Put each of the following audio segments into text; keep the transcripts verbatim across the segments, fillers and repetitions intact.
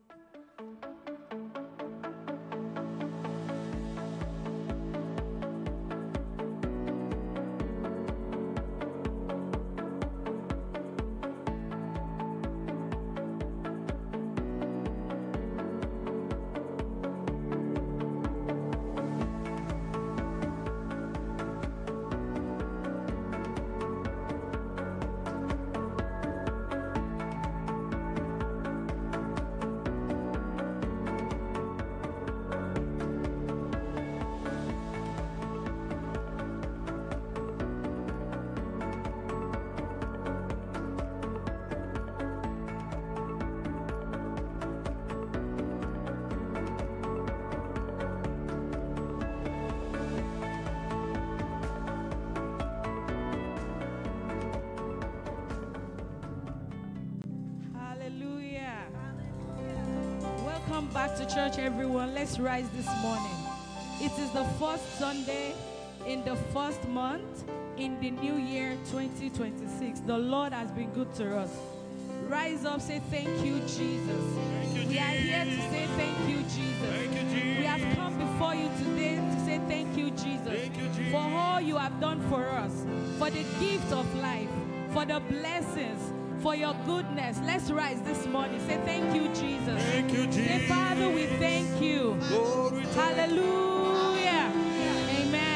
Welcome back to church, everyone. Let's rise this morning. It is the first Sunday in the first month in the new year twenty twenty-six. The Lord has been good to us. Rise up, say thank you, Jesus. Thank you, we are here to say thank you, Jesus. Thank you, Jesus. We have come before you today to say thank you, Jesus. Thank you, Jesus. For all you have done for us, for the gift of life, for the blessings, for your goodness. Let's rise this morning. Say thank you, Jesus. Thank you, Jesus. Say, Father, we thank you. Glory to Hallelujah. Amen.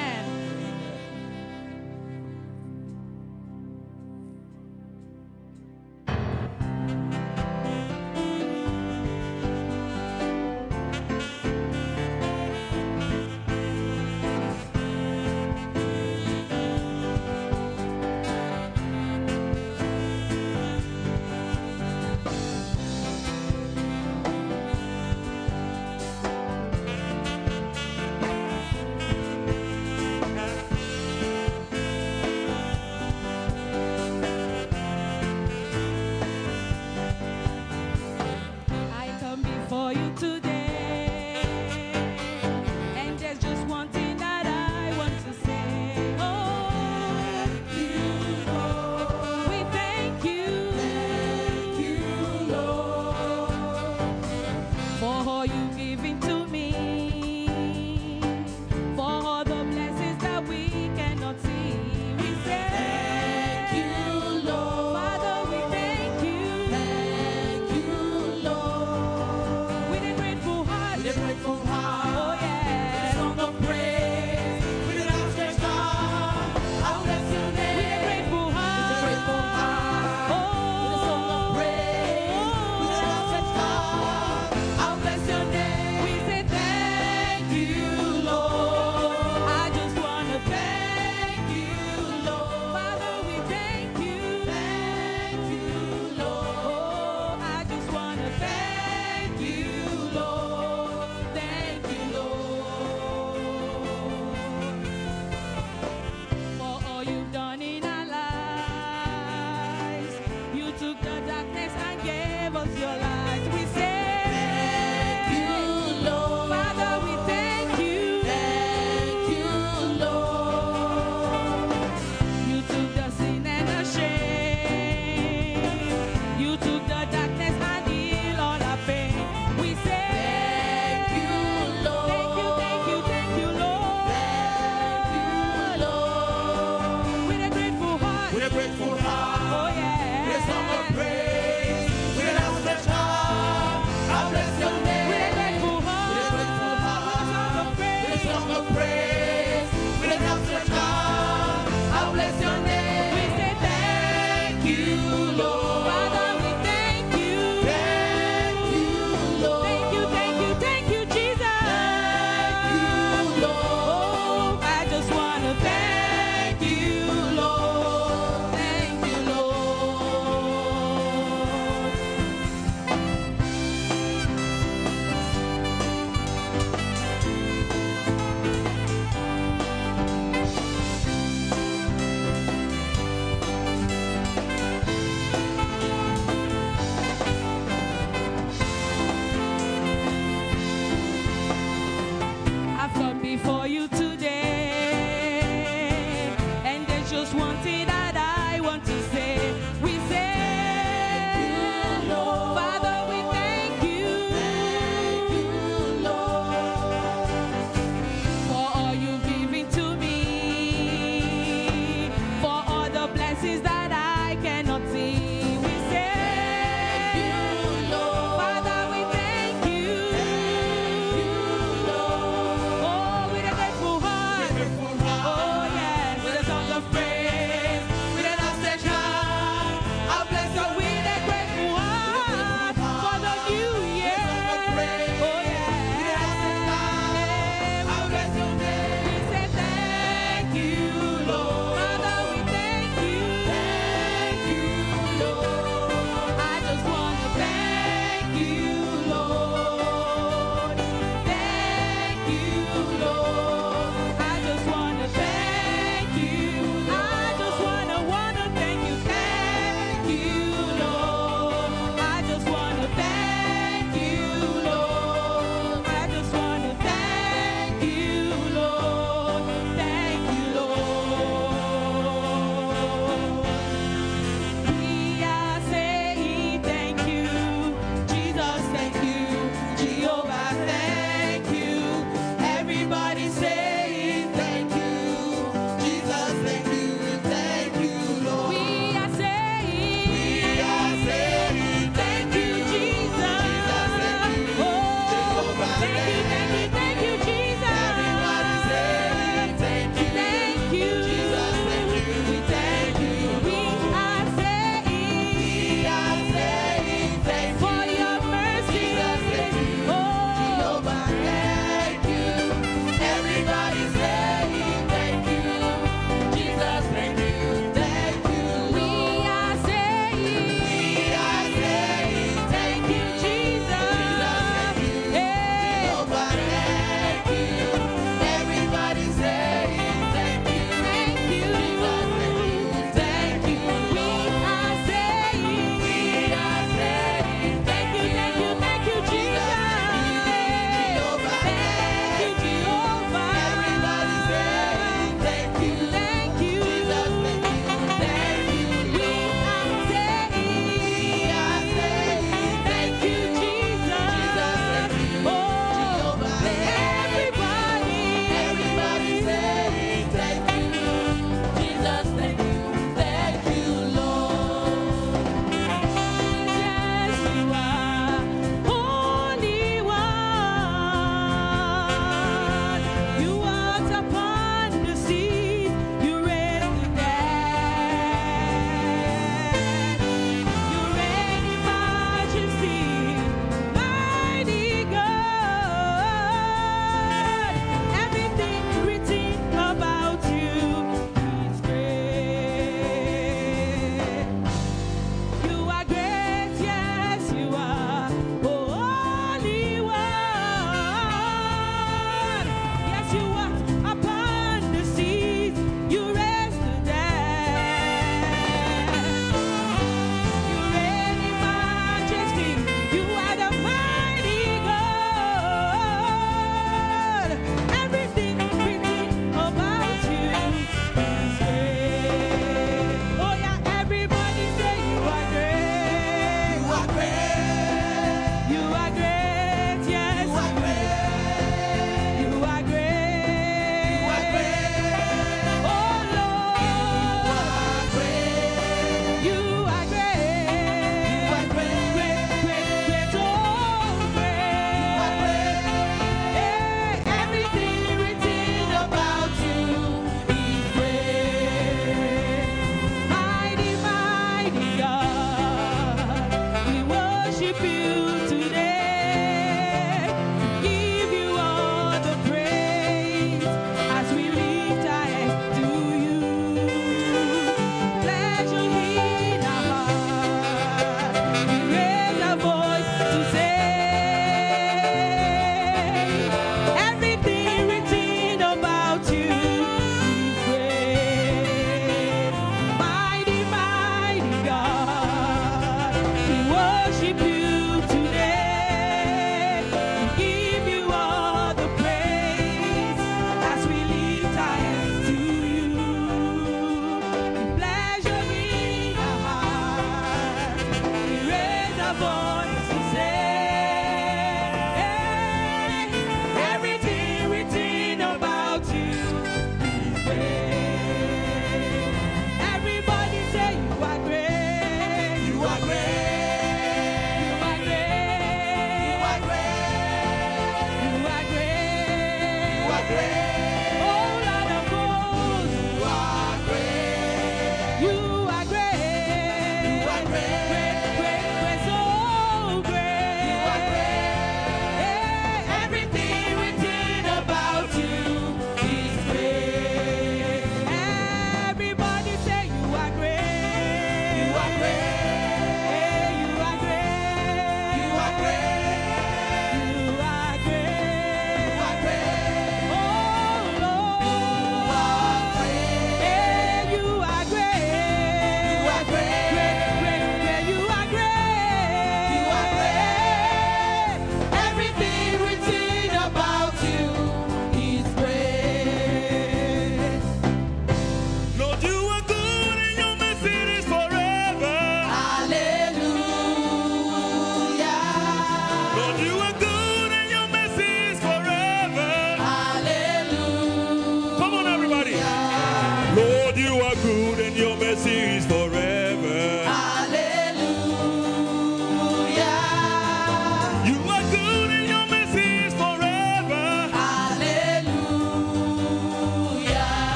I come before you today, and there's just one thing that I want to say. Oh, you, Lord. We thank you, thank you, Lord, for all you've given to me, for all the blessings that we cannot see. We say thank you, Lord. Father, we thank you, thank you, Lord. With a grateful heart, With a grateful heart, oh yeah, song of praise, with an outstretched arm, I'll bless your name. with a grateful heart, With a grateful heart, oh, with a song of praise, with an outstretched arm, I'll bless your name. we say thank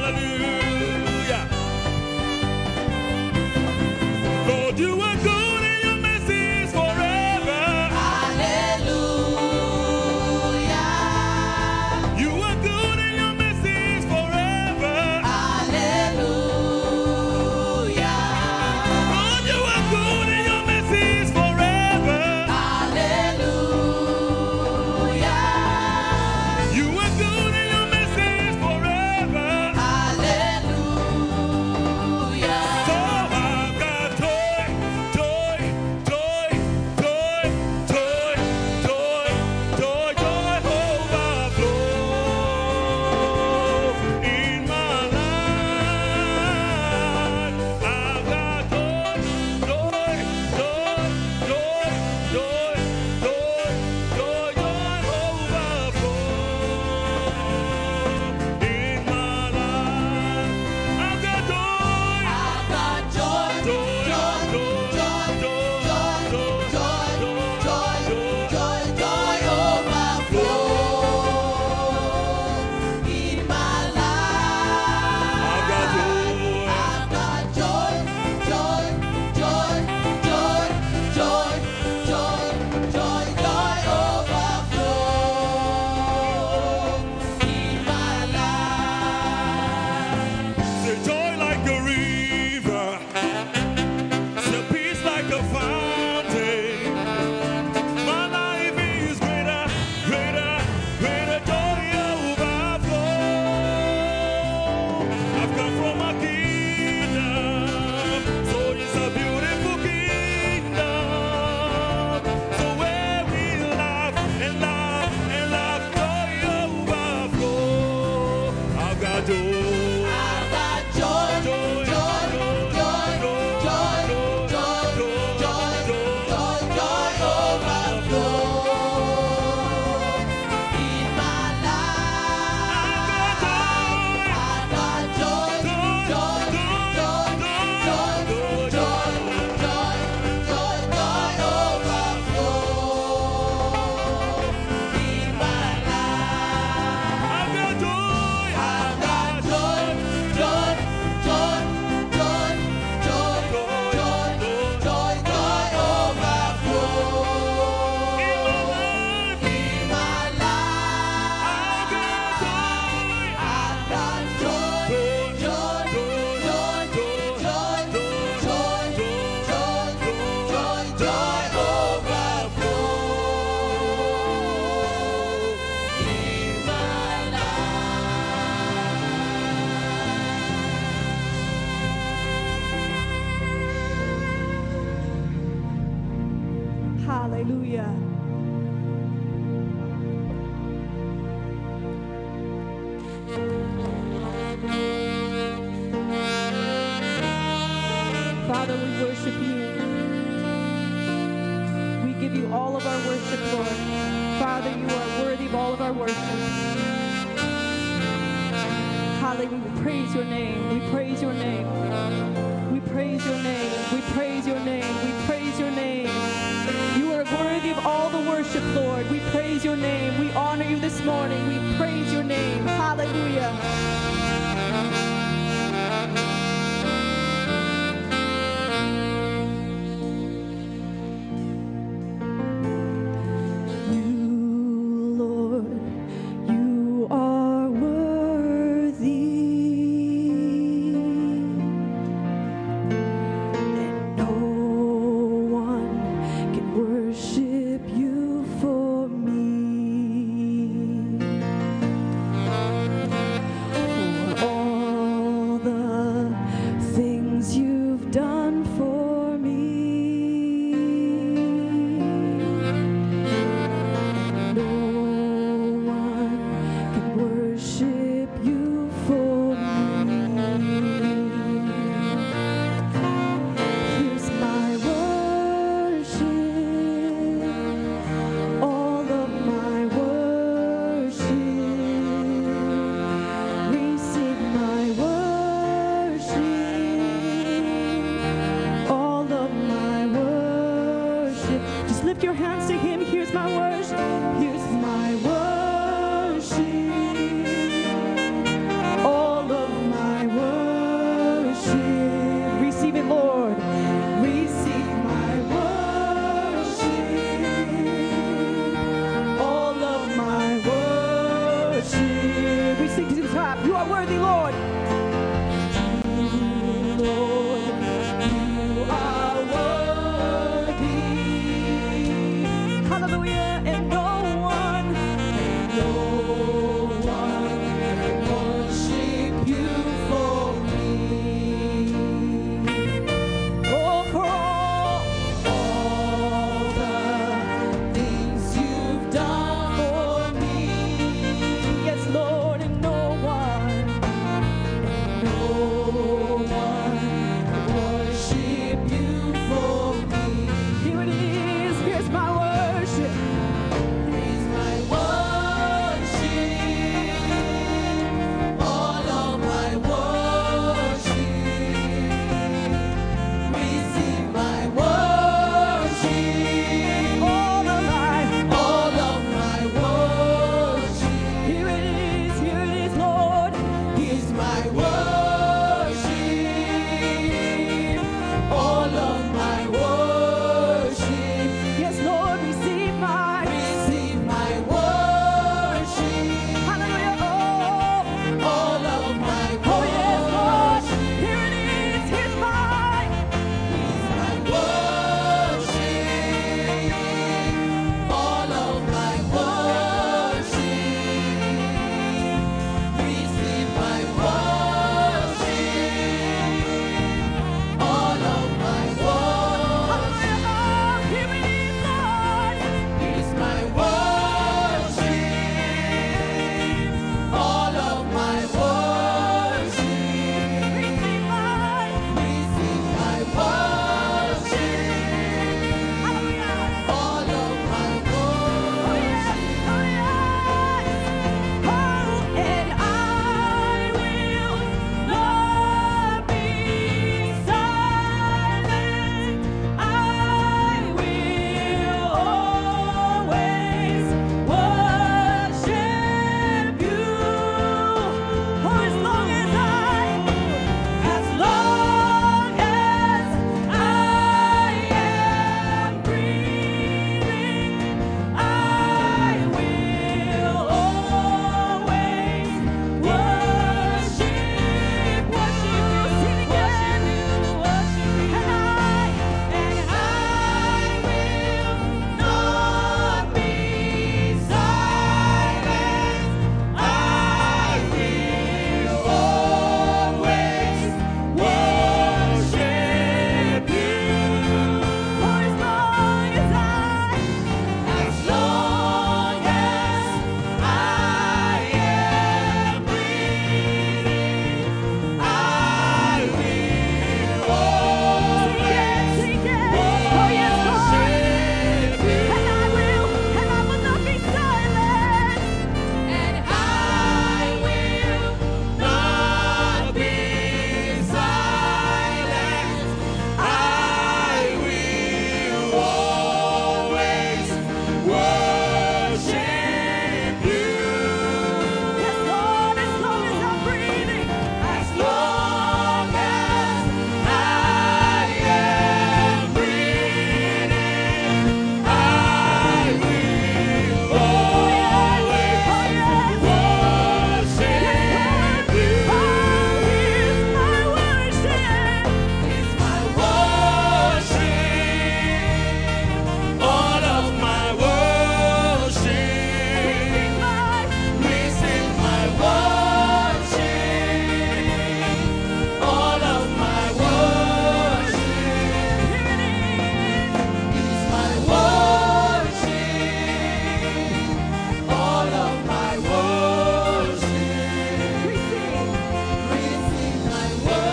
Hallelujah. Lord, you are good and your mercy is forever. Hallelujah. You are good and your mercy is forever. Hallelujah. Lord, you are good and your mercy is forever. Hallelujah. You are good and your mercy is forever. Hallelujah. So I've got joy, joy, joy, joy, joy, joy, joy, joy overflow in my life. I've got joy, joy, joy, joy, joy, joy, joy, joy overflow in my life. I've got joy. I've got joy, joy, joy, joy, joy, joy, joy, joy, joy overflow in my life. I've got joy. I've got joy, joy, joy, joy, joy, joy, joy, joy overflow in my life. Say joy like a river, say peace like a fountain. My life is greater, greater, greater joy overflow. I've come from a kingdom, so it's a beautiful kingdom. So where we laugh and laugh and laugh, joy overflow. I've got joy. I've got joy, joy, joy, joy, joy, joy, joy, joy, joy overflow in my life. I've got joy, joy, joy, joy, joy, joy, joy, joy overflow in my life. I've got joy. I've got joy, joy, joy, joy, joy, joy, joy, joy overflow In my life, in my I've life. got joy. I've got joy, joy, joy, joy, joy, joy, joy, joy overflow in my life. Hallelujah. Father, we worship you. We give you all of our worship, Lord. Father, you are worthy of all of our worship. Hallelujah. We praise your name. We praise your name. We praise your name. We praise your name. We praise your name. You are worthy of all the worship, Lord. We praise your name. We honor you this morning. We praise your name. Hallelujah. You, Lord, you are worthy. And no one can worship you for me. For all the things you've done for me. No one can worship you for me. Here's my worship, all of my worship. Receive my worship, all of my worship. Just lift your hands to him. Here's my worship. Here's my worship, all of my my worship, all of my worship. Yes, Lord, receive my, Receive my worship, hallelujah, oh, all of my oh yes, Lord, worship. here it is, here's my, My worship, all of my worship. Receive my worship, all of my worship. hallelujah, oh, here it is, Lord, Is my worship, all of my worship. receive my, Receive my worship, hallelujah, all of my oh yes, worship. oh yes, oh, and I will not be silent, I will always worship you, for as long as I, as long as I am breathing, I will always worship, worship you, sing again, worship you, and I, and I will not be silent, I will always worship you, for as long as I, as long as I am breathing, I will always worship you. And I will, and I will not be silent. And I will not be silent. I will always worship you. Yes, Lord, as long as I'm breathing, as long as I am breathing, I will always worship you. Oh, here's my worship. Is my worship, all of my worship. Receive my worship, all of my worship. Is my worship, all of my worship. Receive my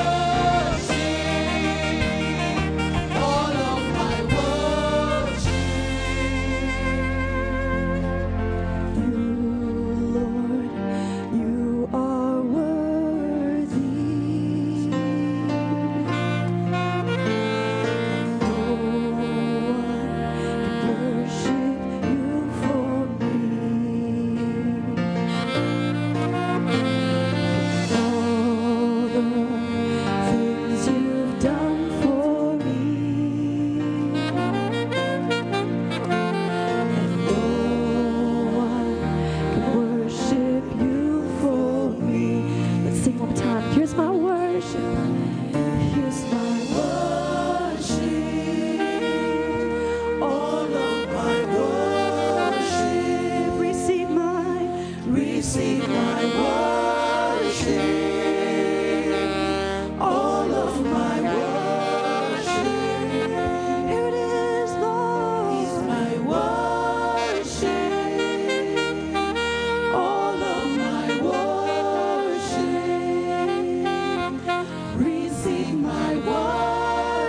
worship, all of my worship. You, Lord, you are worthy. No one can worship you for me. All the things you've done for me. No one can worship you for me. Let's sing one more time. Here's my worship. Here's my worship. All of my worship. Receive my, receive my worship. All of my worship. Here it is, Lord. Is my worship, all of my worship. Receive my worship.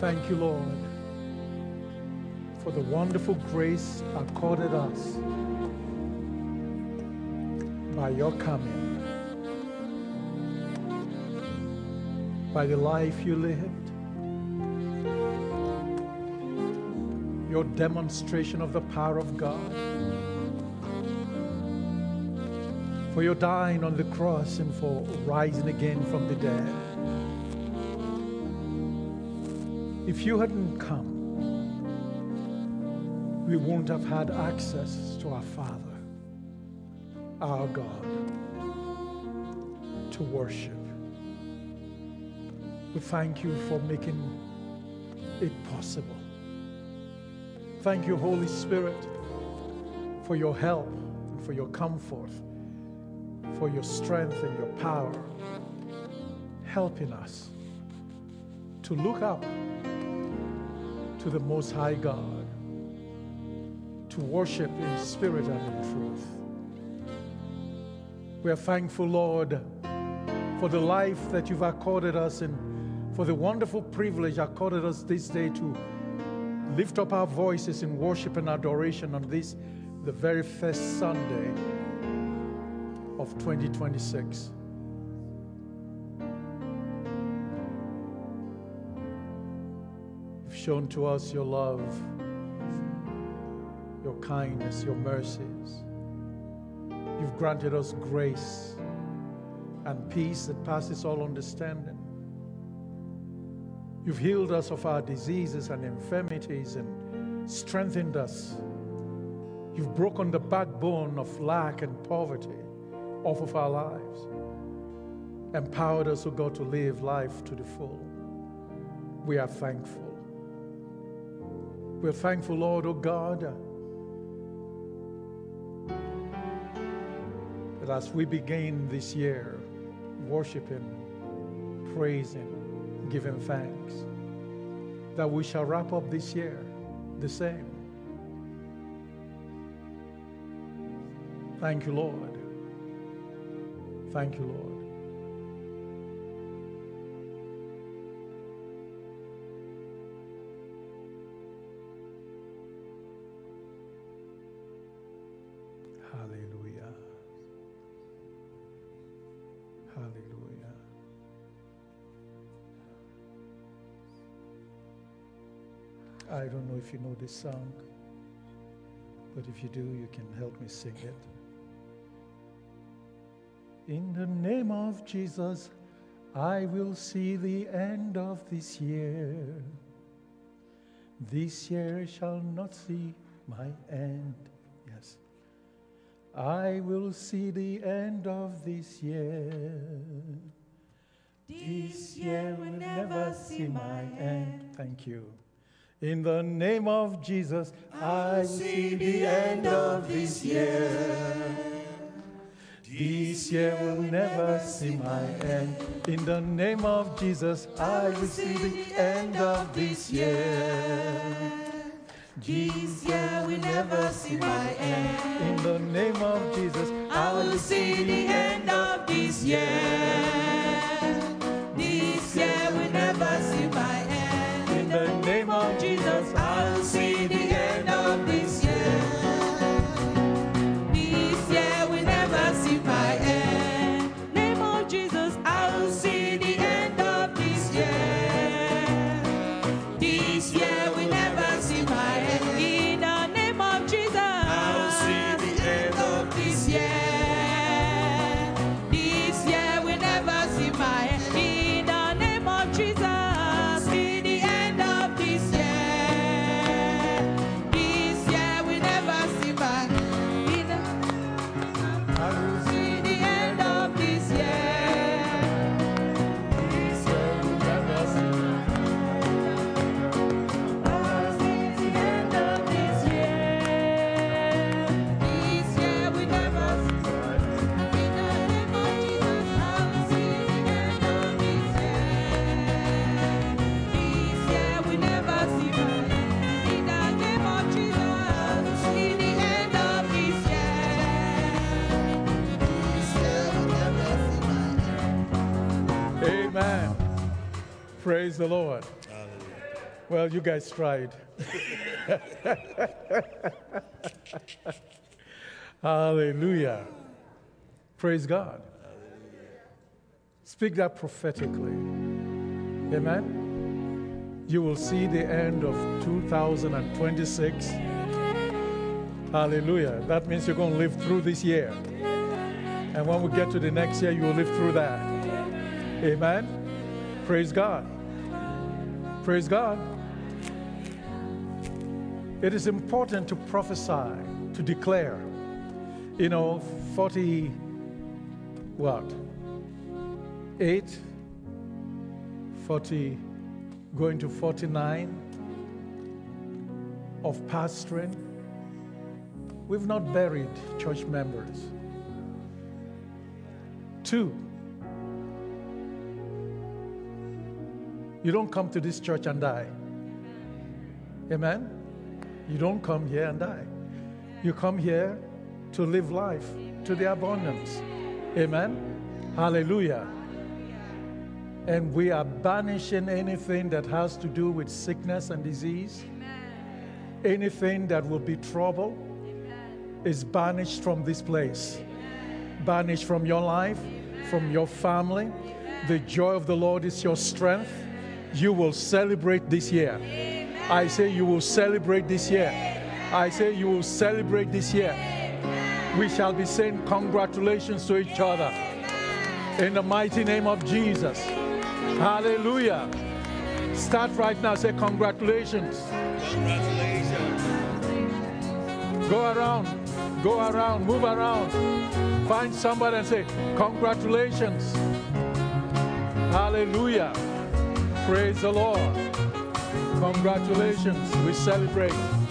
Thank you, Lord, for the wonderful grace accorded us by your coming, by the life you lived, your demonstration of the power of God, for your dying on the cross and for rising again from the dead. If you hadn't come, we wouldn't have had access to our Father, our God, to worship. We thank you for making it possible. Thank you, Holy Spirit, for your help and for your comfort, for your strength and your power, helping us to look up to the Most High God, to worship in spirit and in truth. We are thankful, Lord, for the life that you've accorded us and for the wonderful privilege accorded us this day to lift up our voices in worship and adoration on this, the very first Sunday of twenty twenty-six. You've shown to us your love, your kindness, your mercies. You've granted us grace and peace that passes all understanding. You've healed us of our diseases and infirmities and strengthened us. You've broken the backbone of lack and poverty off of our lives. Empowered us, O God, to live life to the full. We are thankful. We're thankful, Lord, O God, that as we begin this year worshiping, praising, giving thanks, that we shall wrap up this year the same. Thank you, Lord. Thank you, Lord. Hallelujah. Hallelujah. I don't know if you know this song, but if you do, you can help me sing it. In the name of Jesus, I will see the end of this year. This year shall not see my end. Yes. I will see the end of this year. This year will never see my end. Thank you. In the name of Jesus, I will see the end of this year. This year will never see my end. In the name of Jesus, I will see the end of this year. This year will never see my end. In the name of Jesus, I will see the end of this year. This year will never see my end. In the name of Jesus, I will see the end of this year. This year will never see my end. Name of Jesus, I will see the end of this year. This year will never see my end. In the name of Jesus, I will see the end of this year. This year will never see my end. In the name of Jesus, see the end of this year. This year will never see my end. I will see the end of this year. This year will never see my end. I will see the end of this year. This year will never see my end. In the name of Jesus, I will see the end of this year. This year will never see my end. In the name of Jesus, I will see the end of this year. This year will never see my end. Amen. Praise the Lord. Hallelujah. Well, you guys tried. Hallelujah. Praise God. Speak that prophetically. Amen. You will see the end of two thousand twenty-six. Hallelujah. That means you're going to live through this year. And when we get to the next year, you will live through that. Amen. Praise God. Praise God. It is important to prophesy, to declare. You know, forty, what? eight, forty, going to forty-nine of pastoring. We've not buried church members. Two, you don't come to this church and die. Amen? You don't come here and die. You come here to live life to the abundance. Amen? Hallelujah. And we are banishing anything that has to do with sickness and disease. Anything that will be trouble is banished from this place. Banished from your life, from your family. The joy of the Lord is your strength. You will celebrate this year. I say you will celebrate this year. I say you will celebrate this year. We shall be saying congratulations to each other. In the mighty name of Jesus. Hallelujah. Start right now. Say congratulations. Congratulations. Go around. Go around. Move around. Find somebody and say congratulations. Hallelujah. Praise the Lord. Congratulations. We celebrate.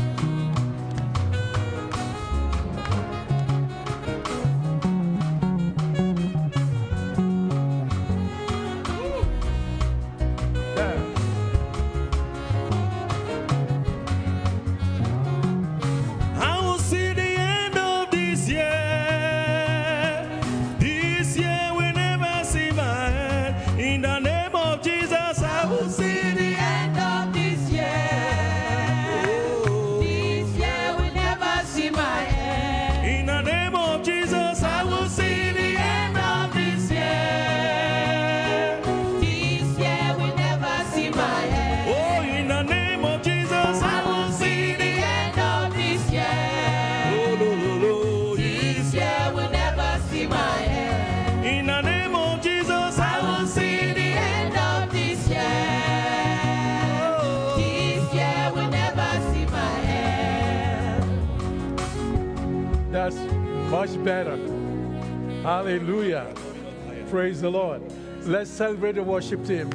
I will see the end of this year. This year will never see my end. In the name of Jesus, I will see the end of this year. This year will never see my end. In the name of Jesus, I will see the end of this year. This year will never see my end. Oh, in the name of Jesus, I will see the end. End of this year. Oh, no, no, no. This year will never see my end. In the name of Jesus, I will see the end. End of this year. This year will never see my end. That's much better. Hallelujah. Praise the Lord. Let's celebrate the worship team.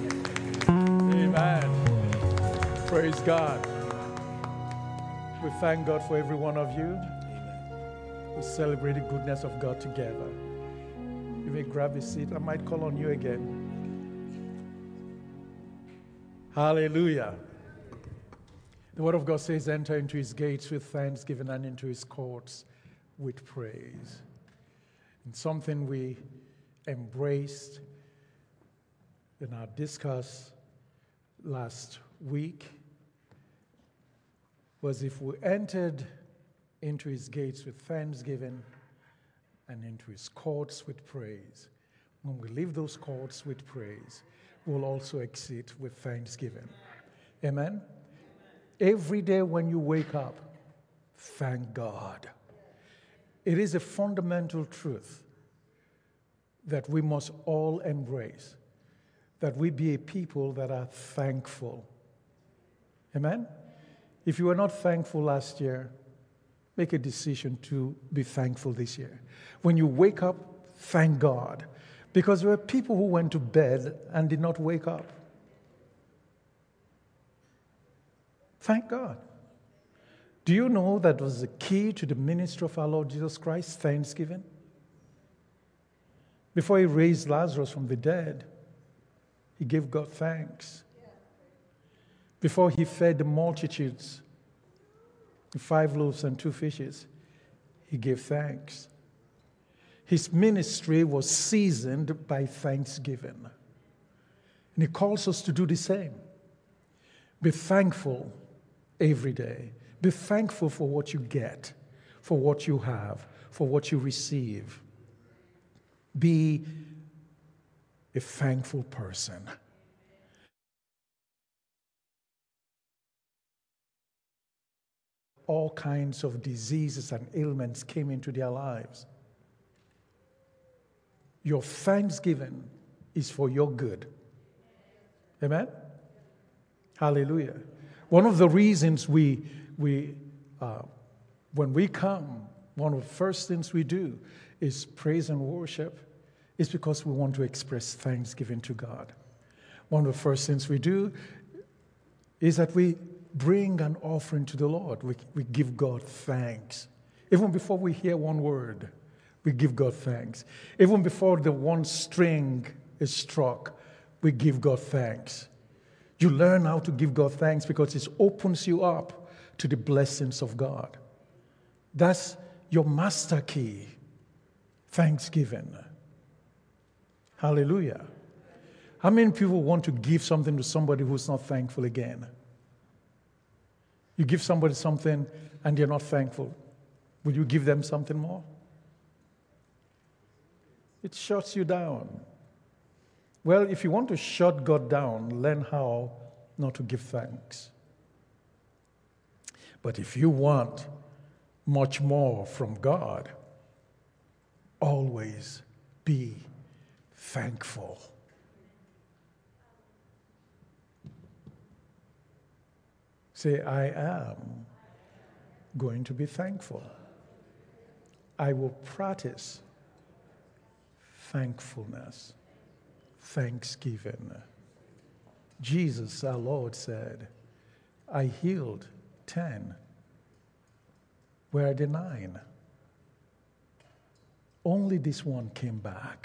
Amen. Praise God. We thank God for every one of you. We celebrate the goodness of God together. You may grab a seat. I might call on you again. Hallelujah. The Word of God says, enter into His gates with thanksgiving and into His courts with praise. And something we embraced in our discuss last week was if we entered into His gates with thanksgiving and into His courts with praise, when we leave those courts with praise, we'll also exit with thanksgiving. Amen? Every day when you wake up, thank God. It is a fundamental truth that we must all embrace, that we be a people that are thankful. Amen? If you were not thankful last year, make a decision to be thankful this year. When you wake up, thank God. Because there were people who went to bed and did not wake up. Thank God. Do you know that was the key to the ministry of our Lord Jesus Christ, thanksgiving? Before He raised Lazarus from the dead, He gave God thanks. Before He fed the multitudes, the five loaves and two fishes, He gave thanks. His ministry was seasoned by thanksgiving. And He calls us to do the same. Be thankful every day. Be thankful for what you get, for what you have, for what you receive. Be a thankful person. All kinds of diseases and ailments came into their lives. Your thanksgiving is for your good. Amen? Hallelujah. One of the reasons we, we uh, when we come, one of the first things we do is praise and worship, is because we want to express thanksgiving to God. One of the first things we do is that we bring an offering to the Lord. We, we give God thanks. Even before we hear one word, we give God thanks. Even before the one string is struck, we give God thanks. You learn how to give God thanks because it opens you up to the blessings of God. That's your master key, thanksgiving. Hallelujah. How many people want to give something to somebody who's not thankful again? You give somebody something and they're not thankful. Will you give them something more? It shuts you down. Well, if you want to shut God down, learn how not to give thanks. But if you want much more from God, always be thankful. Say, I am going to be thankful. I will practice thankfulness, thanksgiving. Jesus, our Lord, said, I healed ten. Where are the nine? Only this one came back.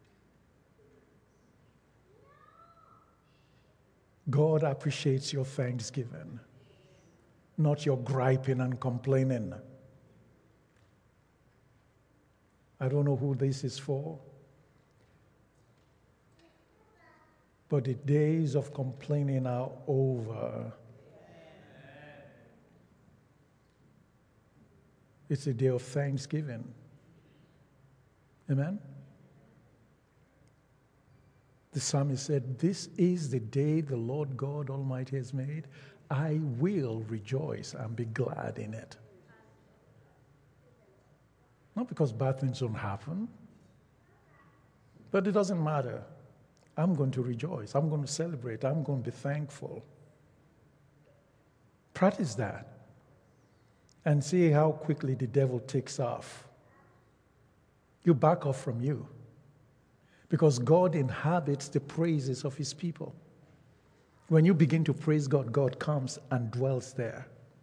God appreciates your thanksgiving, not your griping and complaining. I don't know who this is for, but the days of complaining are over. It's a day of thanksgiving. Amen? The psalmist said, this is the day the Lord God Almighty has made. I will rejoice and be glad in it. Not because bad things don't happen, but it doesn't matter. I'm going to rejoice. I'm going to celebrate. I'm going to be thankful. Practice that and see how quickly the devil takes off. You back off from you because God inhabits the praises of his people. When you begin to praise God, God comes and dwells there.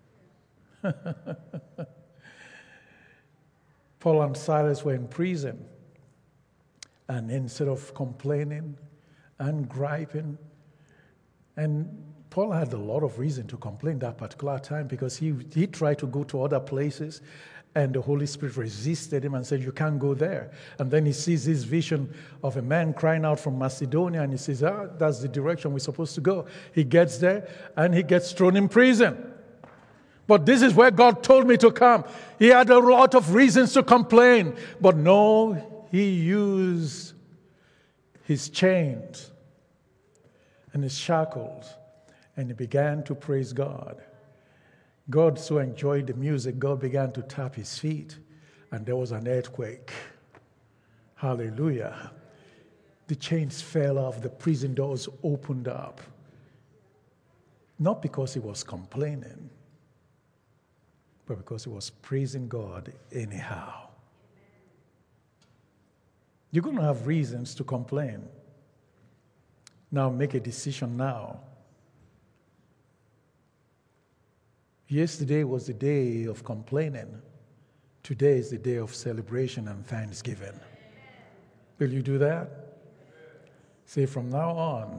Paul and Silas were in prison, and instead of complaining and griping, and Paul had a lot of reason to complain that particular time because he, he tried to go to other places and the Holy Spirit resisted him and said, you can't go there. And then he sees this vision of a man crying out from Macedonia and he says, ah, that's the direction we're supposed to go. He gets there and he gets thrown in prison. But this is where God told me to come. He had a lot of reasons to complain, but no, he used his chains and his shackles, and he began to praise God. God so enjoyed the music, God began to tap his feet, and there was an earthquake. Hallelujah. The chains fell off, the prison doors opened up. Not because he was complaining, but because he was praising God anyhow. You're going to have reasons to complain. Now make a decision now. Yesterday was the day of complaining. Today is the day of celebration and thanksgiving. Will you do that? Say, from now on,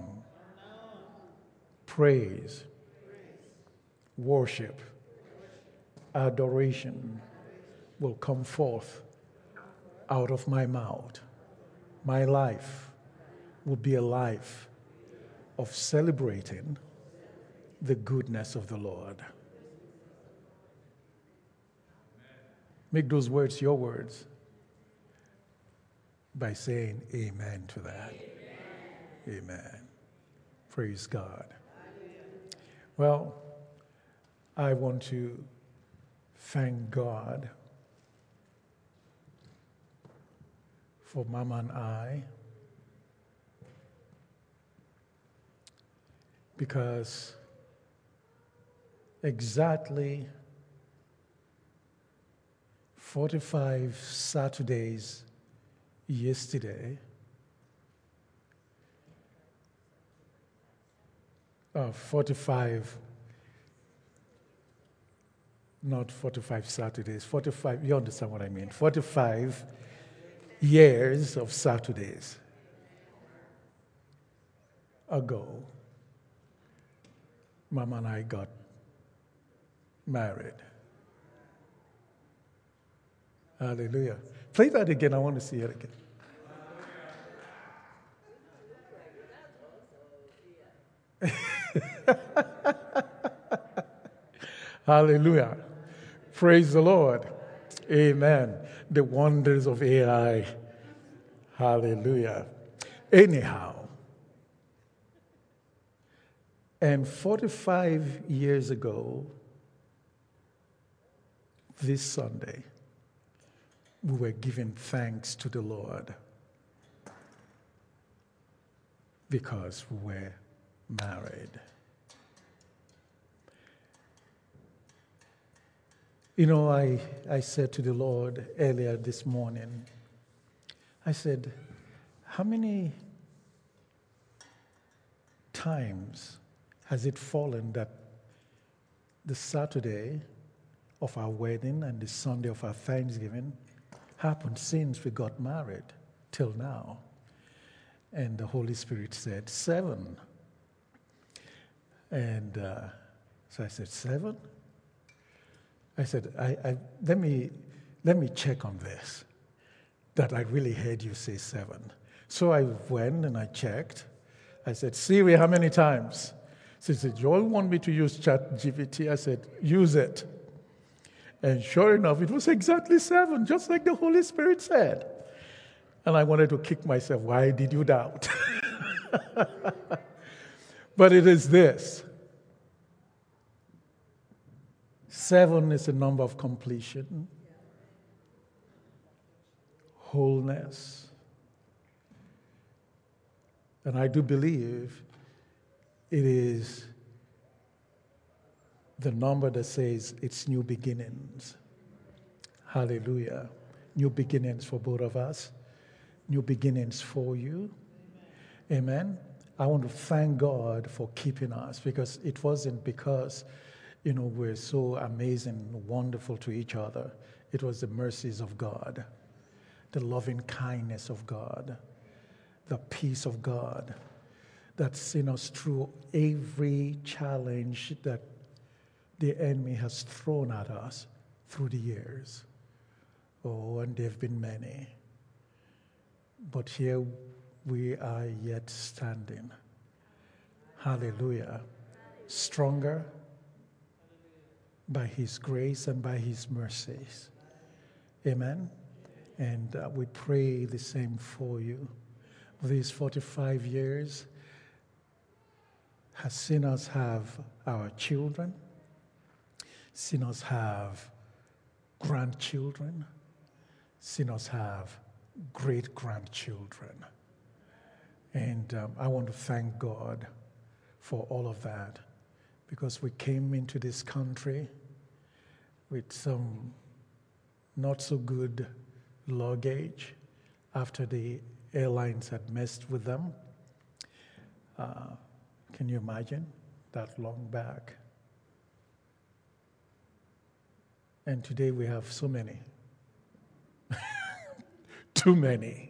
praise, worship, adoration will come forth out of my mouth. My life will be a life of celebrating the goodness of the Lord. Make those words your words by saying amen to that. Amen. Amen. Praise God. Well, I want to thank God for Mama and I, because exactly forty-five Saturdays yesterday, uh, forty-five, not forty-five Saturdays, forty-five, you understand what I mean, forty-five years of Saturdays ago, Mama and I got married. Hallelujah. Play that again. I want to see it again. Hallelujah. Praise the Lord. Amen. The wonders of A I. Hallelujah. Anyhow, and forty-five years ago, this Sunday, we were giving thanks to the Lord because we were married. You know, I, I said to the Lord earlier this morning, I said, how many times has it fallen that the Saturday of our wedding and the Sunday of our Thanksgiving happened since we got married till now? And the Holy Spirit said, seven. And uh, so I said, seven? I said, I, I, let me let me check on this, that I really heard you say seven. So I went and I checked. I said, Siri, how many times? She said, you all want me to use Chat G P T? I said, use it. And sure enough, it was exactly seven, just like the Holy Spirit said. And I wanted to kick myself. Why did you doubt? But it is this. Seven is a number of completion, wholeness. And I do believe it is the number that says it's new beginnings. Hallelujah. New beginnings for both of us. New beginnings for you. Amen. I want to thank God for keeping us, because it wasn't because, you know, we're so amazing, wonderful to each other. It was the mercies of God, the loving kindness of God, the peace of God that's seen us through every challenge that the enemy has thrown at us through the years. Oh, and there have been many. But here we are yet standing. Hallelujah. Stronger by His grace and by His mercies. Amen. And uh, we pray the same for you. These forty-five years has seen us have our children, seen us have grandchildren, seen us have great-grandchildren. And um, I want to thank God for all of that, because we came into this country with some not so good luggage after the airlines had messed with them. Uh, can you imagine that long back? And today we have so many. Too many.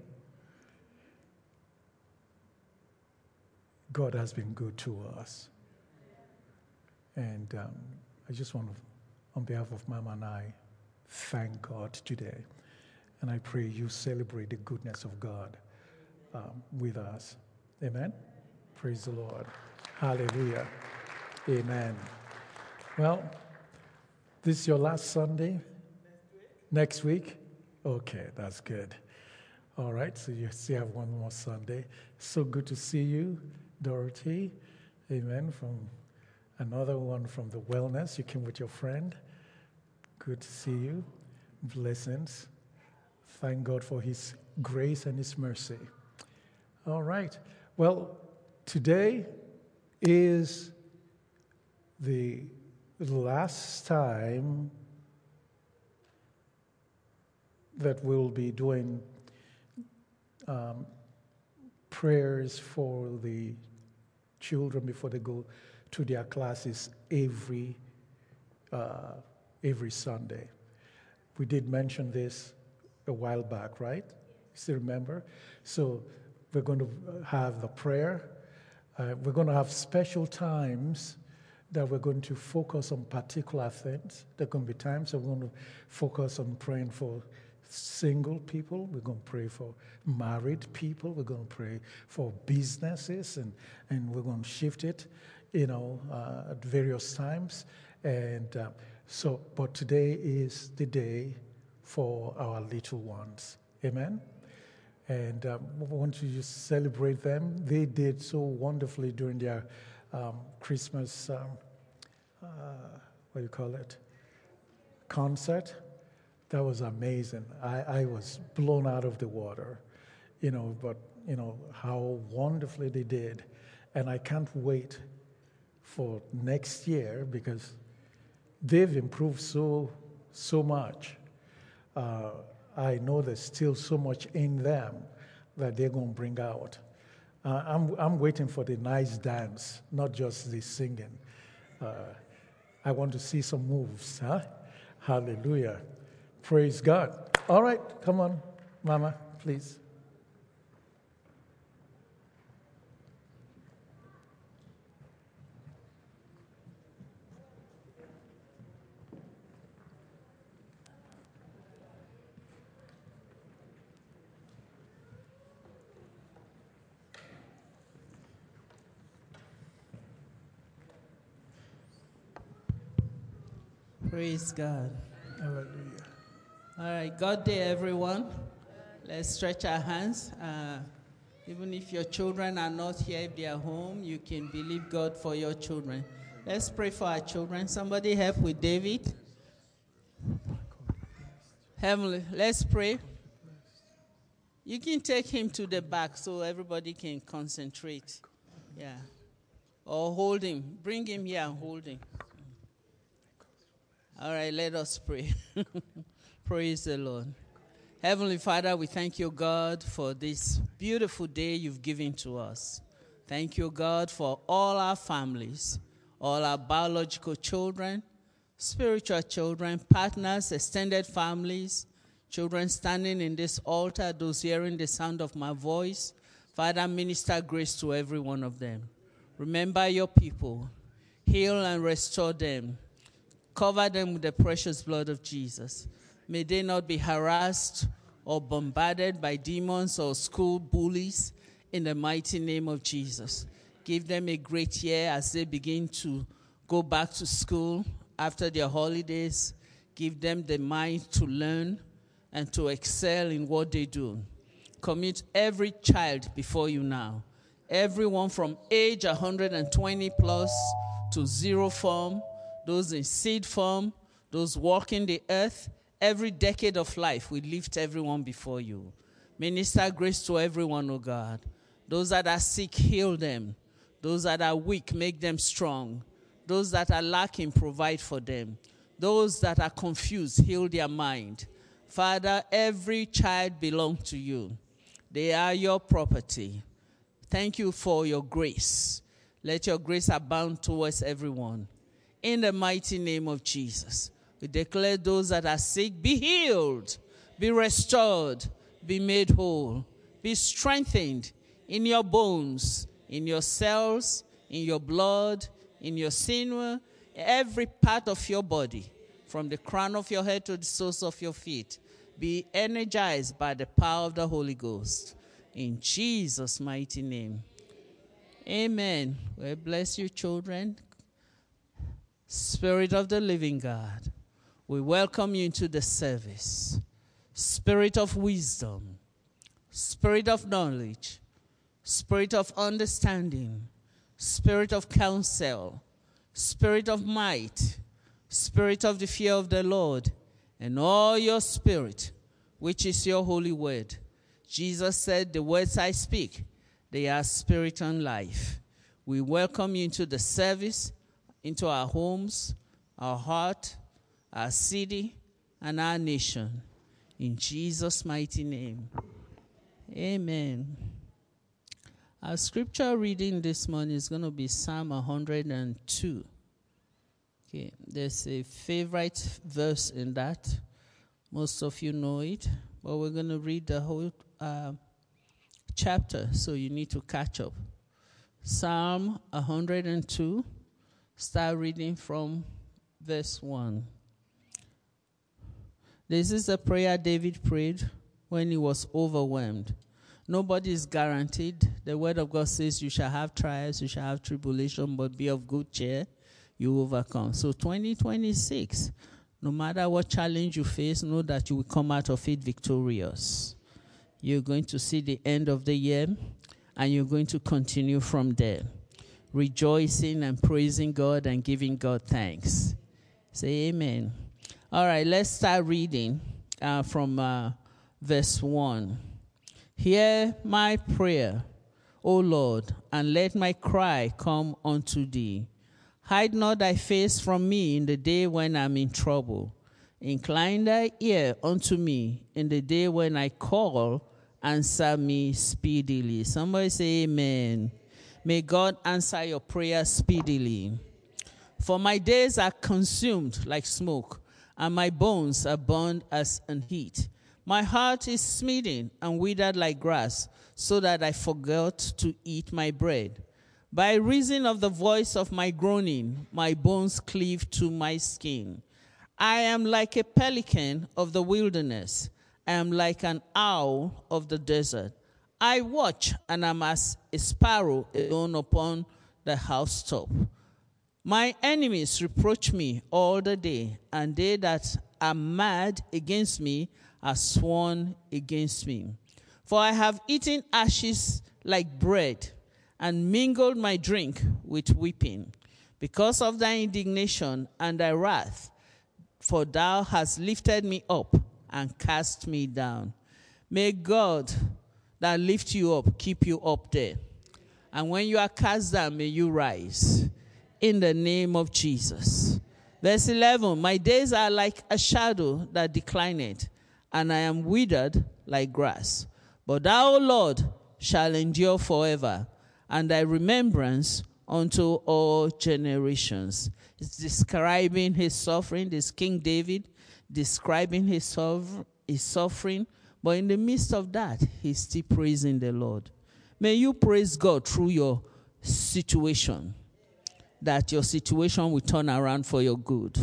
God has been good to us. And um, I just want to, on behalf of Mama and I, thank God today. And I pray you celebrate the goodness of God um, with us. Amen? Praise the Lord. Hallelujah. Amen. Well, this is your last Sunday? Next week? Okay, that's good. All right, so you still have one more Sunday. So good to see you, Dorothy. Amen. From another one from the wellness. You came with your friend. Good to see you. Blessings. Thank God for his grace and his mercy. All right. Well, today is the last time that we'll be doing um, prayers for the children before they go to their classes every uh, every Sunday. We did mention this a while back, right? You still remember? So we're going to have the prayer. Uh, we're going to have special times that we're going to focus on particular things. There are going to be times that we're going to focus on praying for single people. We're going to pray for married people. We're going to pray for businesses, and, and we're going to shift it, you know, uh, at various times. And uh, so, but today is the day for our little ones. Amen? And um, we want to just celebrate them. They did so wonderfully during their um, Christmas, um, uh, what do you call it, concert. That was amazing. I, I was blown out of the water, you know, but, you know, how wonderfully they did. And I can't wait for next year because they've improved so, so much. Uh, I know there's still so much in them that they're going to bring out. Uh, I'm, I'm waiting for the nice dance, not just the singing. Uh, I want to see some moves, huh? Hallelujah. Praise God. All right, come on, Mama, please. Praise God. Hallelujah. All right, God day, everyone. Let's stretch our hands. Uh, even if your children are not here, if they are home, you can believe God for your children. Let's pray for our children. Somebody help with David. Heavenly, let's pray. You can take him to the back so everybody can concentrate. Yeah. Or hold him. Bring him here and hold him. All right, let us pray. Praise the Lord. Heavenly Father, we thank you, God, for this beautiful day you've given to us. Thank you, God, for all our families, all our biological children, spiritual children, partners, extended families, children standing in this altar, those hearing the sound of my voice. Father, minister grace to every one of them. Remember your people. Heal and restore them. Cover them with the precious blood of Jesus. May they not be harassed or bombarded by demons or school bullies in the mighty name of Jesus. Give them a great year as they begin to go back to school after their holidays. Give them the mind to learn and to excel in what they do. Commit every child before you now. Everyone from age one hundred twenty plus to zero form, those in seed form, those walking the earth, every decade of life, we lift everyone before you. Minister grace to everyone, O God. Those that are sick, heal them. Those that are weak, make them strong. Those that are lacking, provide for them. Those that are confused, heal their mind. Father, every child belongs to you. They are your property. Thank you for your grace. Let your grace abound towards everyone. In the mighty name of Jesus, we declare those that are sick, be healed, be restored, be made whole, be strengthened in your bones, in your cells, in your blood, in your sinew, every part of your body, from the crown of your head to the soles of your feet, be energized by the power of the Holy Ghost. In Jesus' mighty name. Amen. Well, bless you, children. Spirit of the living God, we welcome you into the service. Spirit of wisdom, Spirit of knowledge, Spirit of understanding, Spirit of counsel, Spirit of might, Spirit of the fear of the Lord, and all your spirit, which is your holy word. Jesus said, the words I speak, they are spirit and life. We welcome you into the service, into our homes, our heart, our city, and our nation. In Jesus' mighty name, amen. Our scripture reading this morning is going to be Psalm one hundred two. Okay, there's a favorite verse in that. Most of you know it, but we're going to read the whole uh, chapter, so you need to catch up. Psalm one hundred two, start reading from verse one. This is a prayer David prayed when he was overwhelmed. Nobody is guaranteed. The word of God says you shall have trials, you shall have tribulation, but be of good cheer, you overcome. So twenty twenty-six, no matter what challenge you face, know that you will come out of it victorious. You're going to see the end of the year, and you're going to continue from there, rejoicing and praising God and giving God thanks. Say amen. All right, let's start reading uh, from uh, verse one. Hear my prayer, O Lord, and let my cry come unto thee. Hide not thy face from me in the day when I'm in trouble. Incline thy ear unto me in the day when I call, answer me speedily. Somebody say amen. May God answer your prayer speedily. For my days are consumed like smoke, and my bones are burned as an heat. My heart is smitten and withered like grass, so that I forgot to eat my bread. By reason of the voice of my groaning, my bones cleave to my skin. I am like a pelican of the wilderness. I am like an owl of the desert. I watch and am as a sparrow alone upon the housetop. My enemies reproach me all the day, and they that are mad against me are sworn against me. For I have eaten ashes like bread, and mingled my drink with weeping, because of thy indignation and thy wrath, for thou hast lifted me up and cast me down. May God that lift you up keep you up there. And when you are cast down, may you rise. In the name of Jesus. Verse eleven, my days are like a shadow that declineth, and I am withered like grass. But thou, O Lord, shall endure forever, and thy remembrance unto all generations. It's describing his suffering. This King David describing his, suffer- his suffering. But in the midst of that, he's still praising the Lord. May you praise God through your situation, that your situation will turn around for your good.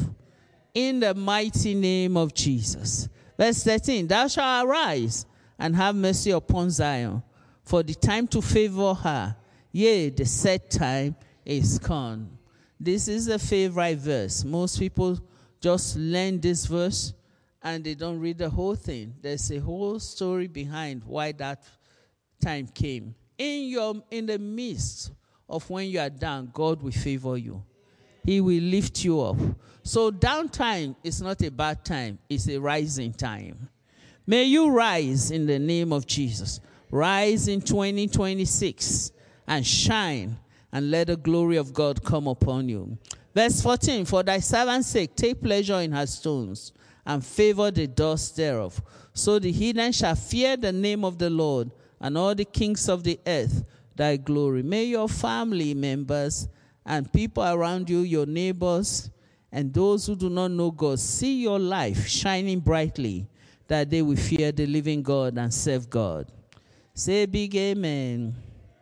In the mighty name of Jesus. Verse thirteen, thou shalt arise and have mercy upon Zion, for the time to favor her, yea, the set time is come. This is a favorite verse. Most people just learn this verse and they don't read the whole thing. There's a whole story behind why that time came. In your in the midst of when you are down, God will favor you. He will lift you up. So downtime is not a bad time. It's a rising time. May you rise in the name of Jesus. Rise in twenty twenty-six and shine, and let the glory of God come upon you. Verse fourteen, for thy servant's sake, take pleasure in her stones, and favor the dust thereof. So the heathen shall fear the name of the Lord, and all the kings of the earth thy glory. May your family members and people around you, your neighbors, and those who do not know God, see your life shining brightly, that they will fear the living God and serve God. Say big amen.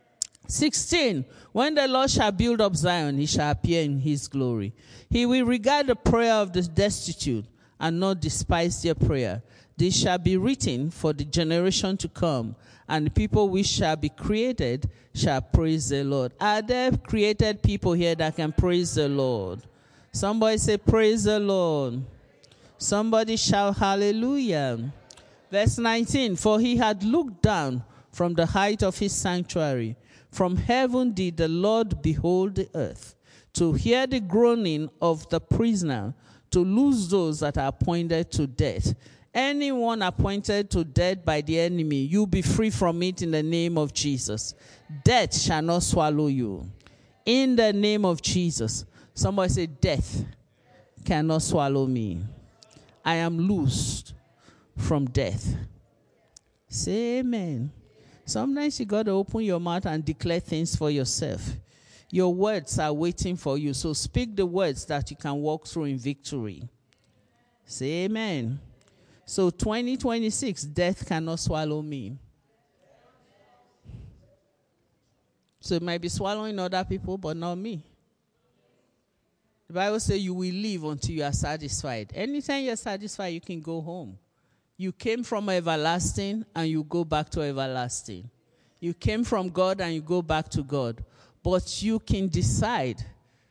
sixteen, when the Lord shall build up Zion, he shall appear in his glory. He will regard the prayer of the destitute and not despise their prayer. This shall be written for the generation to come, and the people which shall be created shall praise the Lord. Are there created people here that can praise the Lord? Somebody say, praise the Lord. Somebody shout hallelujah. Verse nineteen, for he had looked down from the height of his sanctuary. From heaven did the Lord behold the earth, to hear the groaning of the prisoner, to loose those that are appointed to death. Anyone appointed to death by the enemy, you be free from it in the name of Jesus. Death shall not swallow you. In the name of Jesus. Somebody say, death cannot swallow me. I am loosed from death. Say amen. Sometimes you got to open your mouth and declare things for yourself. Your words are waiting for you. So speak the words that you can walk through in victory. Say amen. So twenty twenty-six, death cannot swallow me. So it might be swallowing other people, but not me. The Bible says you will live until you are satisfied. Anytime you're satisfied, you can go home. You came from everlasting and you go back to everlasting. You came from God and you go back to God. But you can decide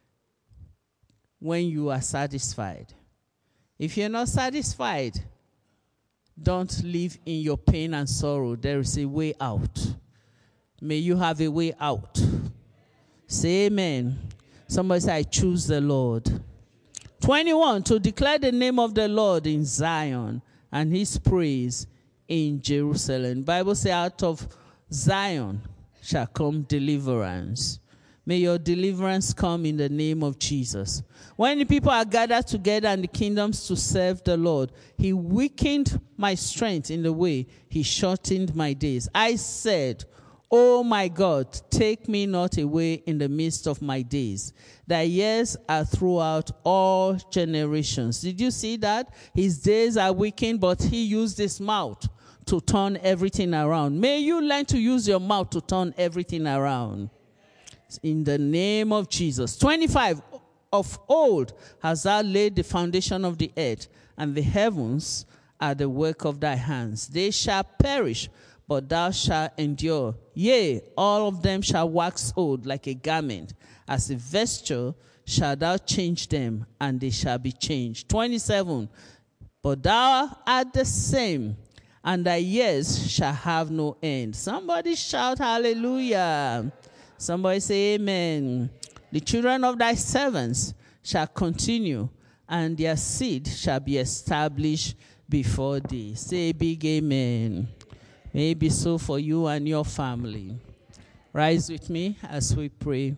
when you are satisfied. If you're not satisfied, don't live in your pain and sorrow. There is a way out. May you have a way out. Say amen. Somebody say, I choose the Lord. twenty-one, to declare the name of the Lord in Zion and his praise in Jerusalem. The Bible says, out of Zion shall come deliverance. May your deliverance come in the name of Jesus. When the people are gathered together in the kingdoms to serve the Lord, he weakened my strength in the way. He shortened my days. I said, oh my God, take me not away in the midst of my days. Thy years are throughout all generations. Did you see that? His days are weakened, but he used his mouth to turn everything around. May you learn to use your mouth to turn everything around. In the name of Jesus. twenty-five, of old hast thou laid the foundation of the earth, and the heavens are the work of thy hands. They shall perish, but thou shalt endure. Yea, all of them shall wax old like a garment. As a vesture shalt thou change them, and they shall be changed. twenty-seven, but thou art the same, and thy years shall have no end. Somebody shout hallelujah. Somebody say amen. The children of thy servants shall continue, and their seed shall be established before thee. Say big amen. May it be so for you and your family. Rise with me as we pray.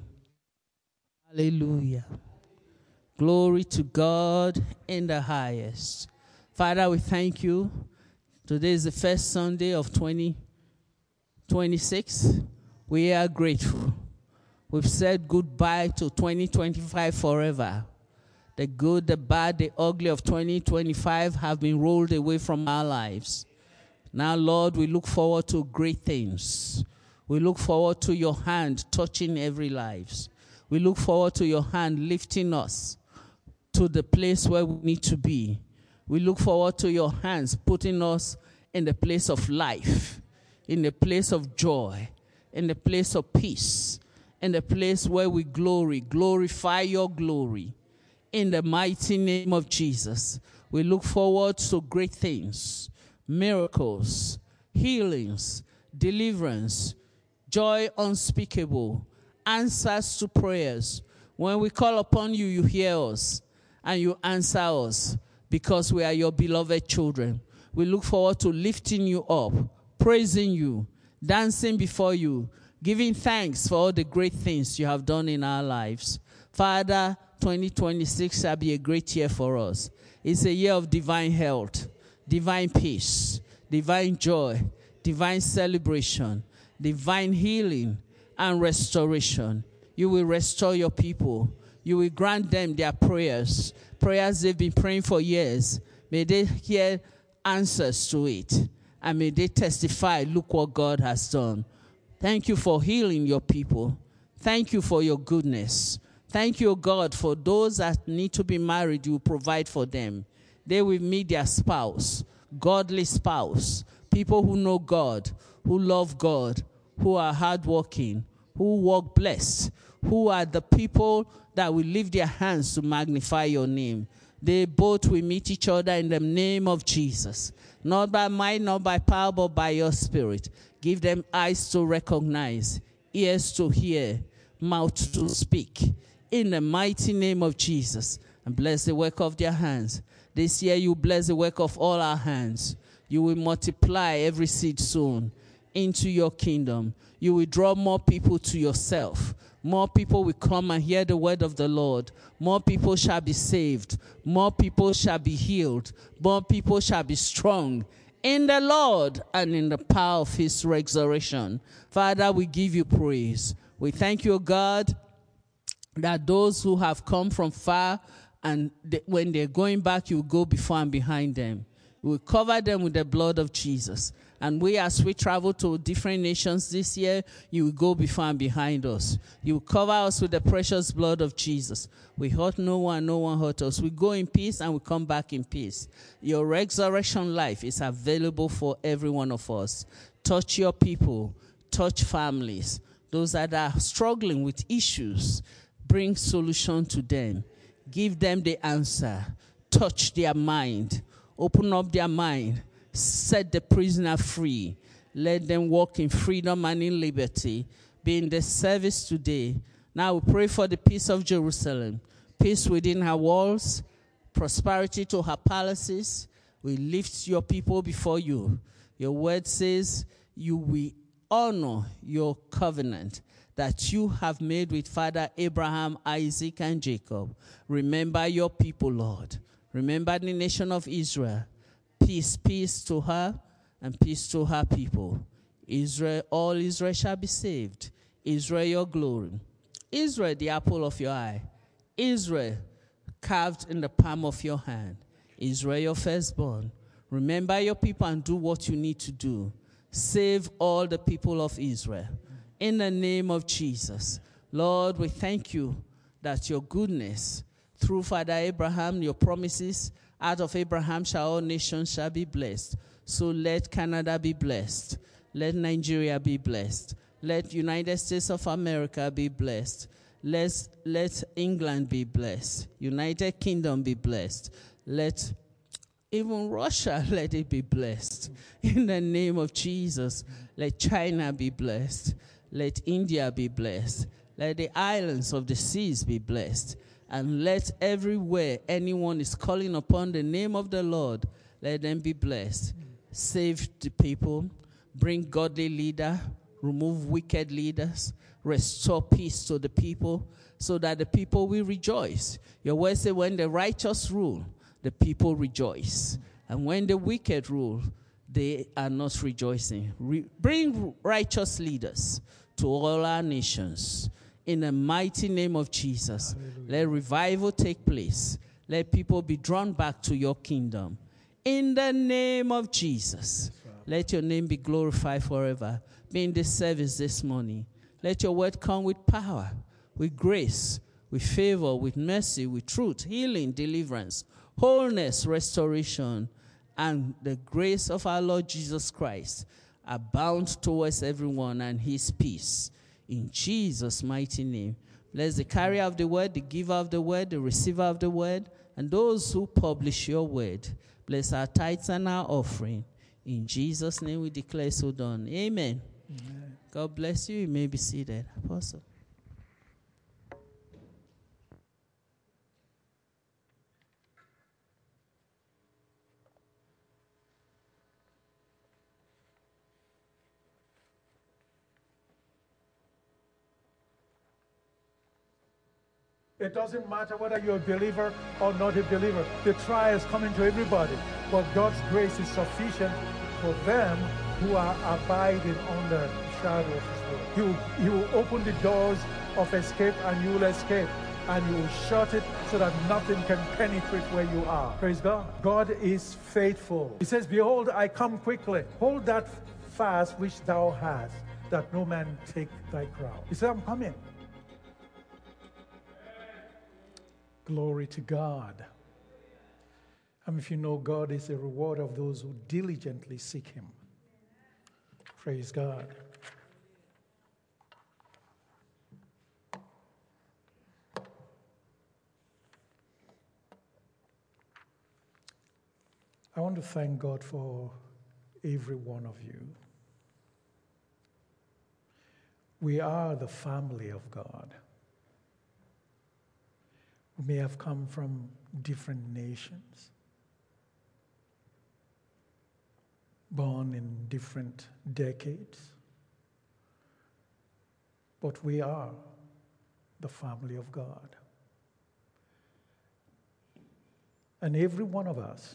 Hallelujah. Glory to God in the highest. Father, we thank you. Today is the first Sunday of twenty twenty-six. We are grateful. We've said goodbye to twenty twenty-five forever. The good, the bad, the ugly of twenty twenty-five have been rolled away from our lives. Now, Lord, we look forward to great things. We look forward to your hand touching every life. We look forward to your hand lifting us to the place where we need to be. We look forward to your hands putting us in the place of life, in the place of joy, in the place of peace, in the place where we glory, glorify your glory. In the mighty name of Jesus, we look forward to great things, miracles, healings, deliverance, joy unspeakable, answers to prayers. When we call upon you, you hear us and you answer us because we are your beloved children. We look forward to lifting you up, praising you, dancing before you, giving thanks for all the great things you have done in our lives. Father, twenty twenty-six shall be a great year for us. It's a year of divine health, divine peace, divine joy, divine celebration, divine healing, and restoration. You will restore your people. You will grant them their prayers, prayers they've been praying for years. May they hear answers to it, and may they testify, look what God has done. Thank you for healing your people. Thank you for your goodness. Thank you, God, for those that need to be married, you provide for them. They will meet their spouse, godly spouse, people who know God, who love God, who are hardworking, who walk blessed, who are the people that will lift their hands to magnify your name. They both will meet each other in the name of Jesus. Not by might, not by power, but by your Spirit. Give them eyes to recognize, ears to hear, mouth to speak. In the mighty name of Jesus. And bless the work of their hands. This year you bless the work of all our hands. You will multiply every seed sown into your kingdom. You will draw more people to yourself. More people will come and hear the word of the Lord. More people shall be saved. More people shall be healed. More people shall be strong in the Lord and in the power of his resurrection. Father, we give you praise. We thank you, God, that those who have come from far, and they, when they're going back, you will go before and behind them. We will cover them with the blood of Jesus. And we, as we travel to different nations this year, you will go before and behind us. You will cover us with the precious blood of Jesus. We hurt no one, no one hurt us. We go in peace and we come back in peace. Your resurrection life is available for every one of us. Touch your people. Touch families. Those that are struggling with issues, bring solution to them. Give them the answer. Touch their mind. Open up their mind. Set the prisoner free. Let them walk in freedom and in liberty. Be in the service today. Now we pray for the peace of Jerusalem. Peace within her walls. Prosperity to her palaces. We lift your people before you. Your word says you will honor your covenant that you have made with Father Abraham, Isaac, and Jacob. Remember your people, Lord. Remember the nation of Israel. Peace, peace to her, and peace to her people. Israel, all Israel shall be saved. Israel, your glory. Israel, the apple of your eye. Israel, carved in the palm of your hand. Israel, your firstborn. Remember your people and do what you need to do. Save all the people of Israel. In the name of Jesus. Lord, we thank you that your goodness, through Father Abraham, your promises, out of Abraham shall all nations shall be blessed. So let Canada be blessed. Let Nigeria be blessed. Let United States of America be blessed. Let, let England be blessed. United Kingdom be blessed. Let even Russia, let it be blessed. In the name of Jesus, let China be blessed. Let India be blessed. Let the islands of the seas be blessed. And let everywhere anyone is calling upon the name of the Lord, let them be blessed. Save the people. Bring godly leader. Remove wicked leaders. Restore peace to the people so that the people will rejoice. Your word says when the righteous rule, the people rejoice. And when the wicked rule, they are not rejoicing. Re- bring righteous leaders to all our nations. In the mighty name of Jesus, hallelujah. Let revival take place. Let people be drawn back to your kingdom. In the name of Jesus, yes, let your name be glorified forever. Be in this service this morning. Let your word come with power, with grace, with favor, with mercy, with truth, healing, deliverance, wholeness, restoration, and the grace of our Lord Jesus Christ abound towards everyone and his peace. In Jesus' mighty name. Bless the carrier of the word, the giver of the word, the receiver of the word, and those who publish your word. Bless our tithes and our offering. In Jesus' name we declare so done. Amen. Amen. God bless you. You may be seated. Apostle. It doesn't matter whether you're a believer or not a believer. The trials coming to everybody. But God's grace is sufficient for them who are abiding under the shadow of his word. He will, he will open the doors of escape and you will escape. And you will shut it so that nothing can penetrate where you are. Praise God. God is faithful. He says, behold, I come quickly. Hold that fast which thou hast, that no man take thy crown. He said, I'm coming. Glory to God. And if you know God is a reward of those who diligently seek him. Praise God. I want to thank God for every one of you. We are the family of God. We may have come from different nations, born in different decades, but we are the family of God. And every one of us,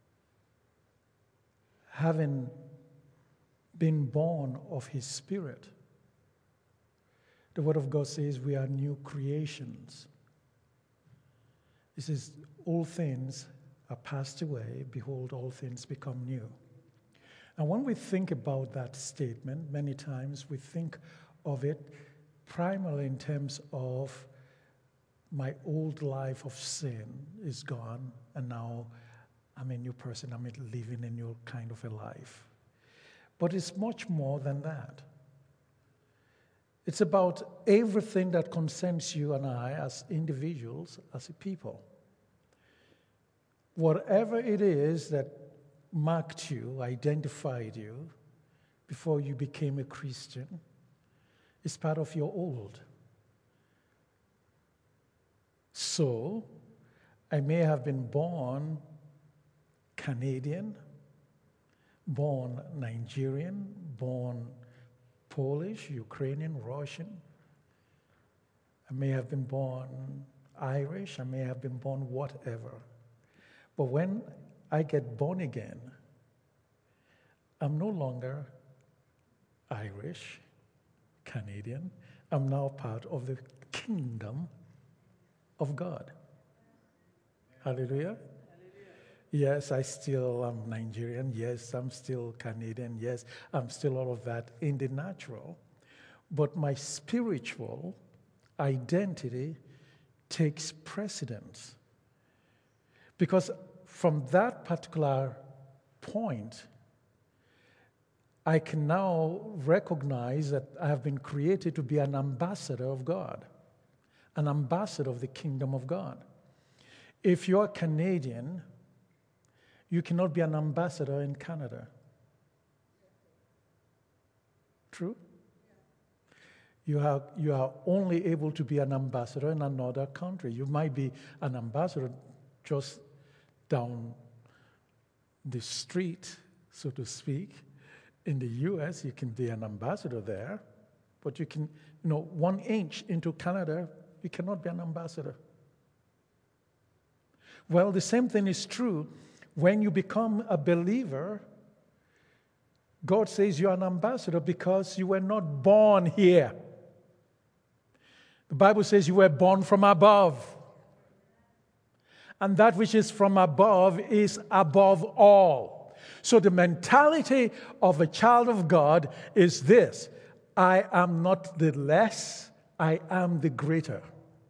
having been born of His Spirit, the Word of God says we are new creations. It says, all things are passed away, behold, all things become new. And when we think about that statement, many times we think of it primarily in terms of my old life of sin is gone, and now I'm a new person. I'm living a new kind of a life. But it's much more than that. It's about everything that concerns you and I as individuals, as a people. Whatever it is that marked you, identified you before you became a Christian, is part of your old. So, I may have been born Canadian, born Nigerian, born Polish, Ukrainian, Russian. I may have been born Irish, I may have been born whatever. But when I get born again, I'm no longer Irish, Canadian. I'm now part of the kingdom of God. Hallelujah. Yes, I still am Nigerian. Yes, I'm still Canadian. Yes, I'm still all of that in the natural. But my spiritual identity takes precedence. Because from that particular point, I can now recognize that I have been created to be an ambassador of God, an ambassador of the kingdom of God. If you're Canadian, you cannot be an ambassador in Canada. True? You are, you are only able to be an ambassador in another country. You might be an ambassador just down the street, so to speak. In the U S, you can be an ambassador there, but you can, you know, one inch into Canada, you cannot be an ambassador. Well, the same thing is true. When you become a believer, God says you're an ambassador because you were not born here. The Bible says you were born from above. And that which is from above is above all. So the mentality of a child of God is this: I am not the less, I am the greater.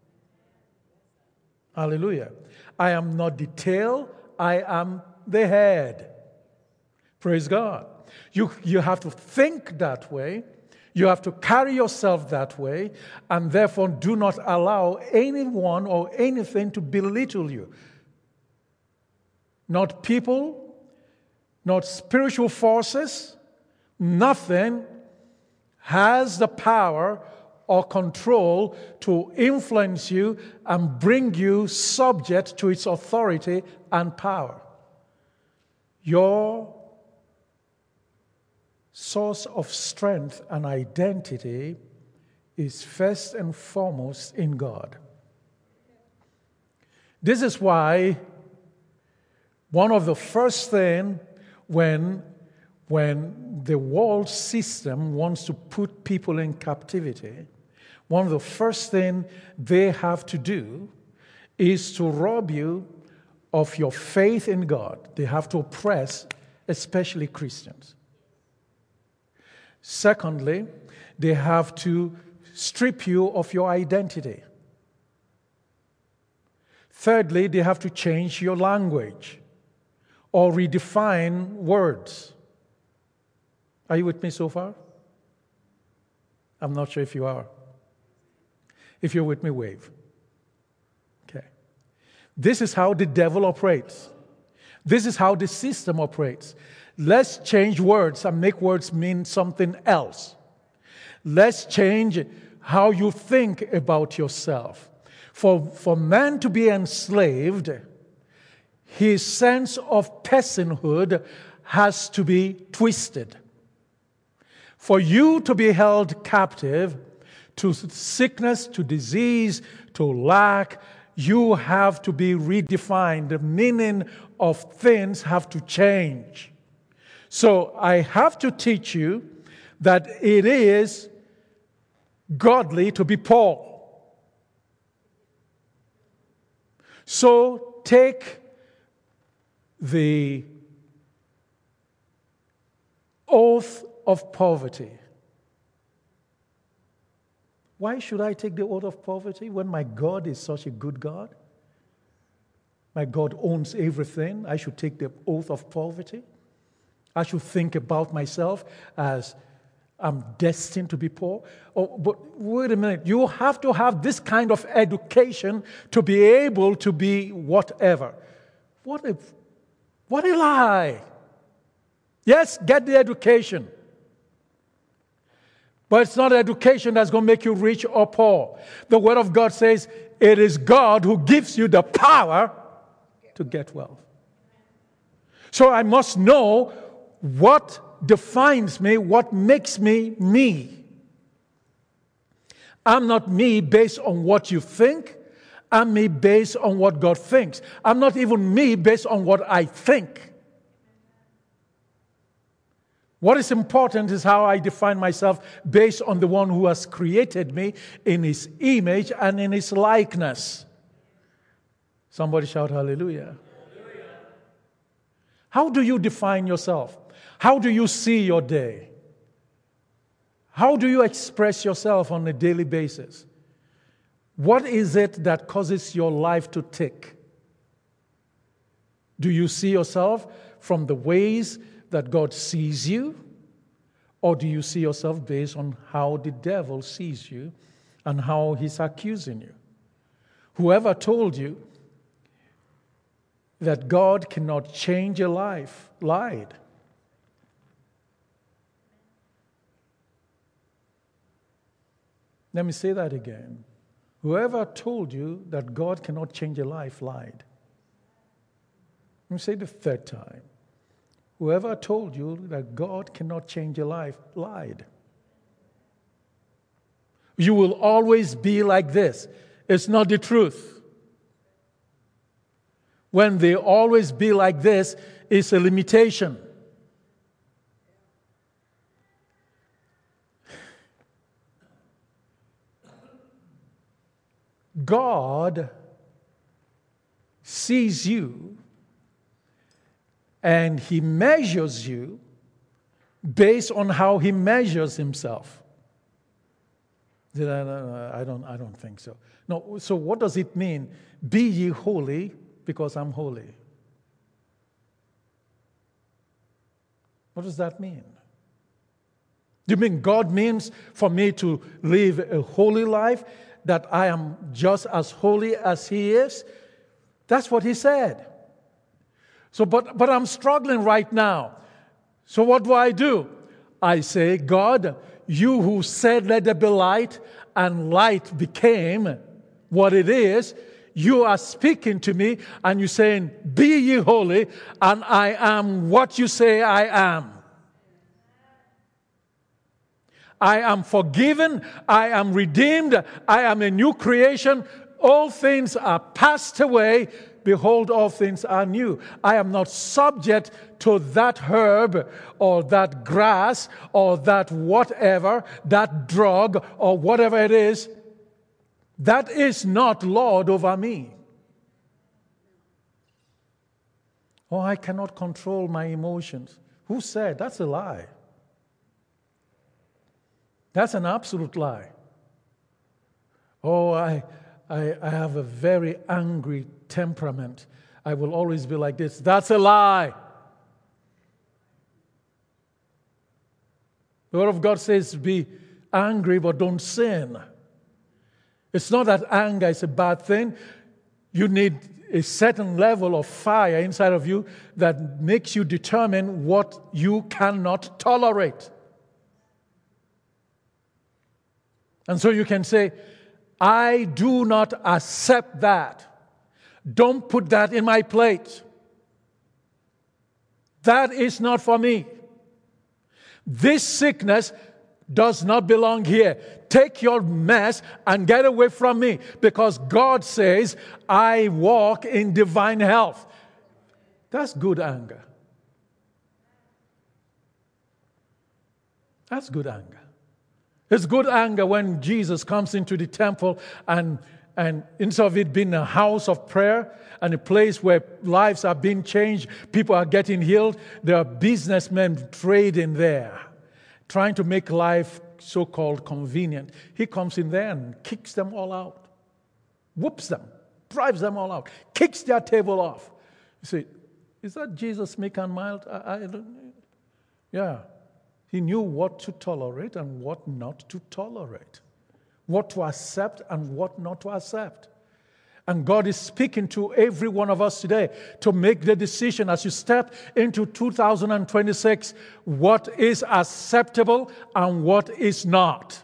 Hallelujah. I am not the tail, I am the head. Praise God. You, you have to think that way. You have to carry yourself that way. And therefore, do not allow anyone or anything to belittle you. Not people, not spiritual forces. Nothing has the power or control to influence you and bring you subject to its authority and power. Your source of strength and identity is first and foremost in God. This is why one of the first things when, when the world system wants to put people in captivity, one of the first things they have to do is to rob you of your faith in God. They have to oppress, especially Christians. Secondly, they have to strip you of your identity. Thirdly, they have to change your language or redefine words. Are you with me so far? I'm not sure if you are. If you're with me, wave. Okay. This is how the devil operates. This is how the system operates. Let's change words and make words mean something else. Let's change how you think about yourself. For, for man to be enslaved, his sense of personhood has to be twisted. For you to be held captive to sickness, to disease, to lack, you have to be redefined. The meaning of things have to change. So I have to teach you that it is godly to be poor. So take the oath of poverty. Why should I take the oath of poverty when my God is such a good God? My God owns everything. I should take the oath of poverty. I should think about myself as I'm destined to be poor. Oh, but wait a minute. You have to have this kind of education to be able to be whatever. What a, what a lie. Yes, get the education. But it's not education that's going to make you rich or poor. The Word of God says it is God who gives you the power to get wealth. So I must know what defines me, what makes me me. I'm not me based on what you think. I'm me based on what God thinks. I'm not even me based on what I think. What is important is how I define myself based on the one who has created me in His image and in His likeness. Somebody shout hallelujah. Hallelujah. How do you define yourself? How do you see your day? How do you express yourself on a daily basis? What is it that causes your life to tick? Do you see yourself from the ways that God sees you? Or do you see yourself based on how the devil sees you and how he's accusing you? Whoever told you that God cannot change your life lied. Let me say that again. Whoever told you that God cannot change your life lied. Let me say it the third time. Whoever told you that God cannot change your life lied. You will always be like this. It's not the truth. When they always be like this, it's a limitation. God sees you and He measures you based on how He measures Himself. Did I, no, I don't. I don't think so. No. So what does it mean? Be ye holy, because I'm holy. What does that mean? Do you mean God means for me to live a holy life, that I am just as holy as He is? That's what He said. So, but, but I'm struggling right now. So what do I do? I say, God, you who said let there be light, and light became what it is, you are speaking to me and you're saying, be ye holy, and I am what you say I am. I am forgiven, I am redeemed, I am a new creation. All things are passed away. Behold, all things are new. I am not subject to that herb or that grass or that whatever, that drug or whatever it is. That is not Lord over me. Oh, I cannot control my emotions. Who said? That's a lie. That's an absolute lie. Oh, I, I, I have a very angry temperament. I will always be like this. That's a lie. The Word of God says be angry, but don't sin. It's not that anger is a bad thing. You need a certain level of fire inside of you that makes you determine what you cannot tolerate. And so you can say, I do not accept that. Don't put that in my plate. That is not for me. This sickness does not belong here. Take your mess and get away from me, because God says, I walk in divine health. That's good anger. That's good anger. It's good anger when Jesus comes into the temple and, and instead of it being a house of prayer and a place where lives are being changed, people are getting healed, there are businessmen trading there, trying to make life so-called convenient. He comes in there and kicks them all out, whoops them, drives them all out, kicks their table off. You say, is that Jesus meek and mild? I, I don't, yeah. He knew what to tolerate and what not to tolerate, what to accept and what not to accept. And God is speaking to every one of us today to make the decision as you step into two thousand twenty-six, what is acceptable and what is not.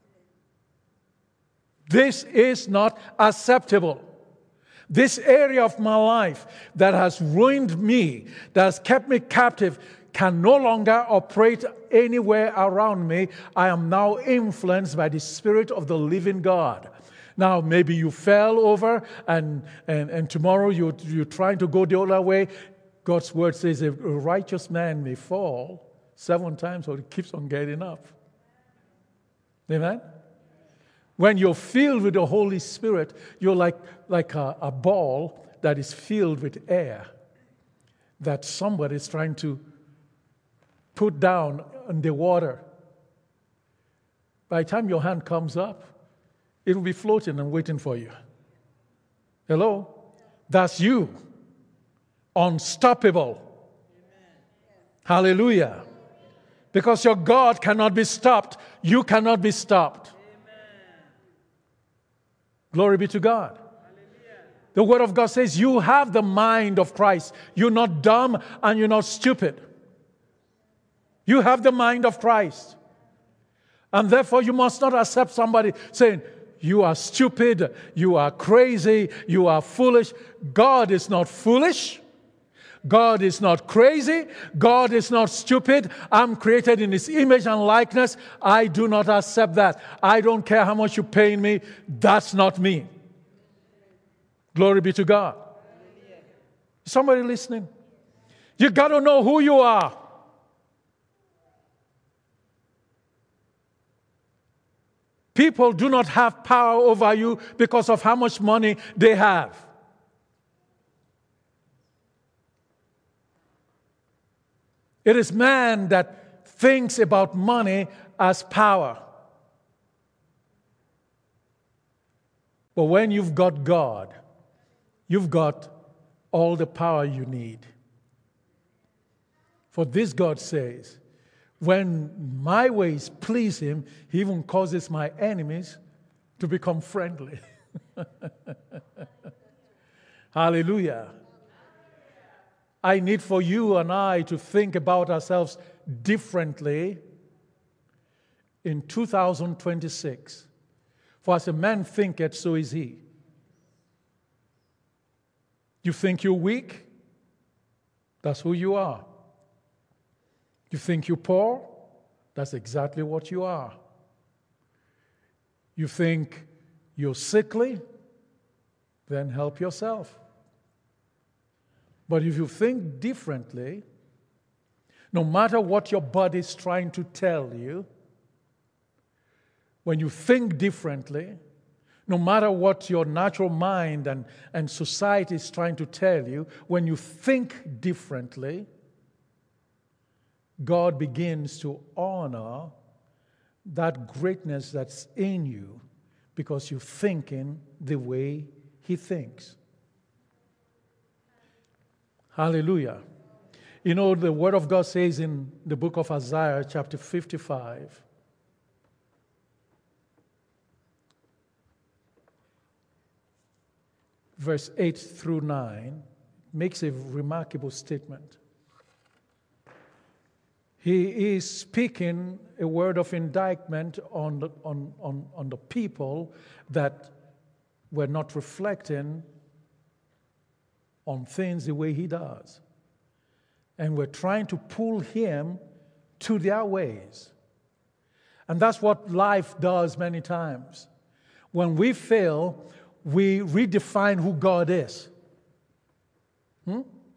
This is not acceptable. This area of my life that has ruined me, that has kept me captive, can no longer operate anywhere around me. I am now influenced by the Spirit of the living God. Now, maybe you fell over and, and, and tomorrow you, you're trying to go the other way. God's word says a righteous man may fall seven times, but he keeps on getting up. Amen? When you're filled with the Holy Spirit, you're like, like a, a ball that is filled with air that somebody is trying to put down in the water. By the time your hand comes up, it will be floating and waiting for you. Hello? That's you. Unstoppable. Amen. Hallelujah. Because your God cannot be stopped. You cannot be stopped. Amen. Glory be to God. Hallelujah. The Word of God says you have the mind of Christ. You're not dumb and you're not stupid. You have the mind of Christ. And therefore you must not accept somebody saying, you are stupid, you are crazy, you are foolish. God is not foolish. God is not crazy. God is not stupid. I'm created in His image and likeness. I do not accept that. I don't care how much you're paying me. That's not me. Glory be to God. Somebody listening? You got to know who you are. People do not have power over you because of how much money they have. It is man that thinks about money as power. But when you've got God, you've got all the power you need. For this God says, when my ways please Him, He even causes my enemies to become friendly. Hallelujah. I need for you and I to think about ourselves differently in two thousand twenty-six. For as a man thinketh, so is he. You think you're weak? That's who you are. You think you're poor? That's exactly what you are. You think you're sickly? Then help yourself. But if you think differently, no matter what your body is trying to tell you, when you think differently, no matter what your natural mind and, and society is trying to tell you, when you think differently, God begins to honor that greatness that's in you because you're thinking the way He thinks. Hallelujah. You know, the Word of God says in the book of Isaiah, chapter fifty-five, verse eight through nine, makes a remarkable statement. He is speaking a word of indictment on the, on, on, on the people that were not reflecting on things the way he does. And we're trying to pull him to their ways. And that's what life does many times. When we fail, we redefine who God is. Hmm?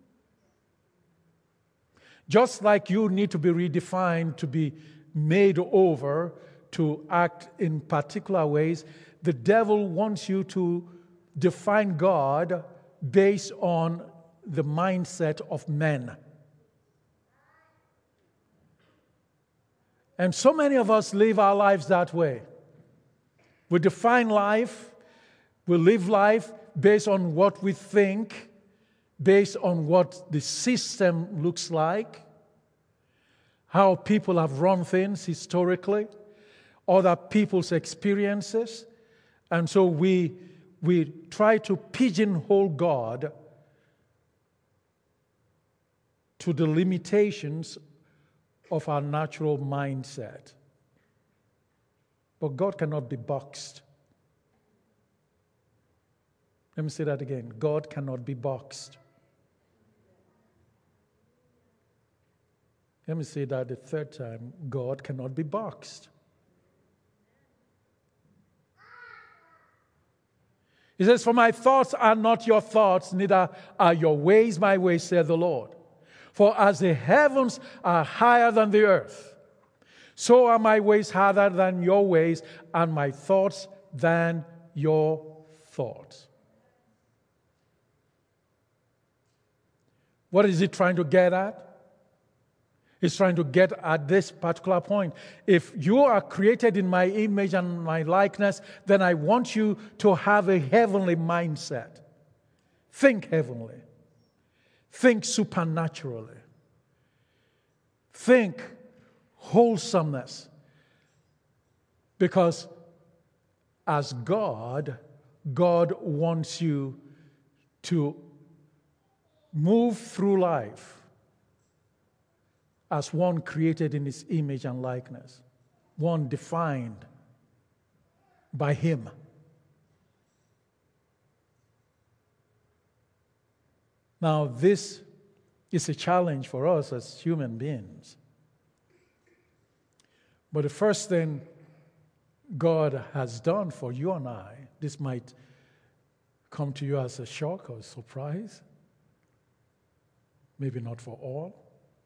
Just like you need to be redefined to be made over to act in particular ways, the devil wants you to define God based on the mindset of men. And so many of us live our lives that way. We define life, we live life based on what we think, based on what the system looks like, how people have run things historically, other people's experiences. And so we, we try to pigeonhole God to the limitations of our natural mindset. But God cannot be boxed. Let me say that again. God cannot be boxed. Let me say that the third time. God cannot be boxed. He says, "For my thoughts are not your thoughts, neither are your ways my ways, said the Lord. For as the heavens are higher than the earth, so are my ways higher than your ways, and my thoughts than your thoughts." What is he trying to get at? He's trying to get at this particular point. If you are created in my image and my likeness, then I want you to have a heavenly mindset. Think heavenly. Think supernaturally. Think wholesomeness. Because as God, God wants you to move through life as one created in his image and likeness, one defined by him. Now, this is a challenge for us as human beings. But the first thing God has done for you and I, this might come to you as a shock or a surprise, maybe not for all,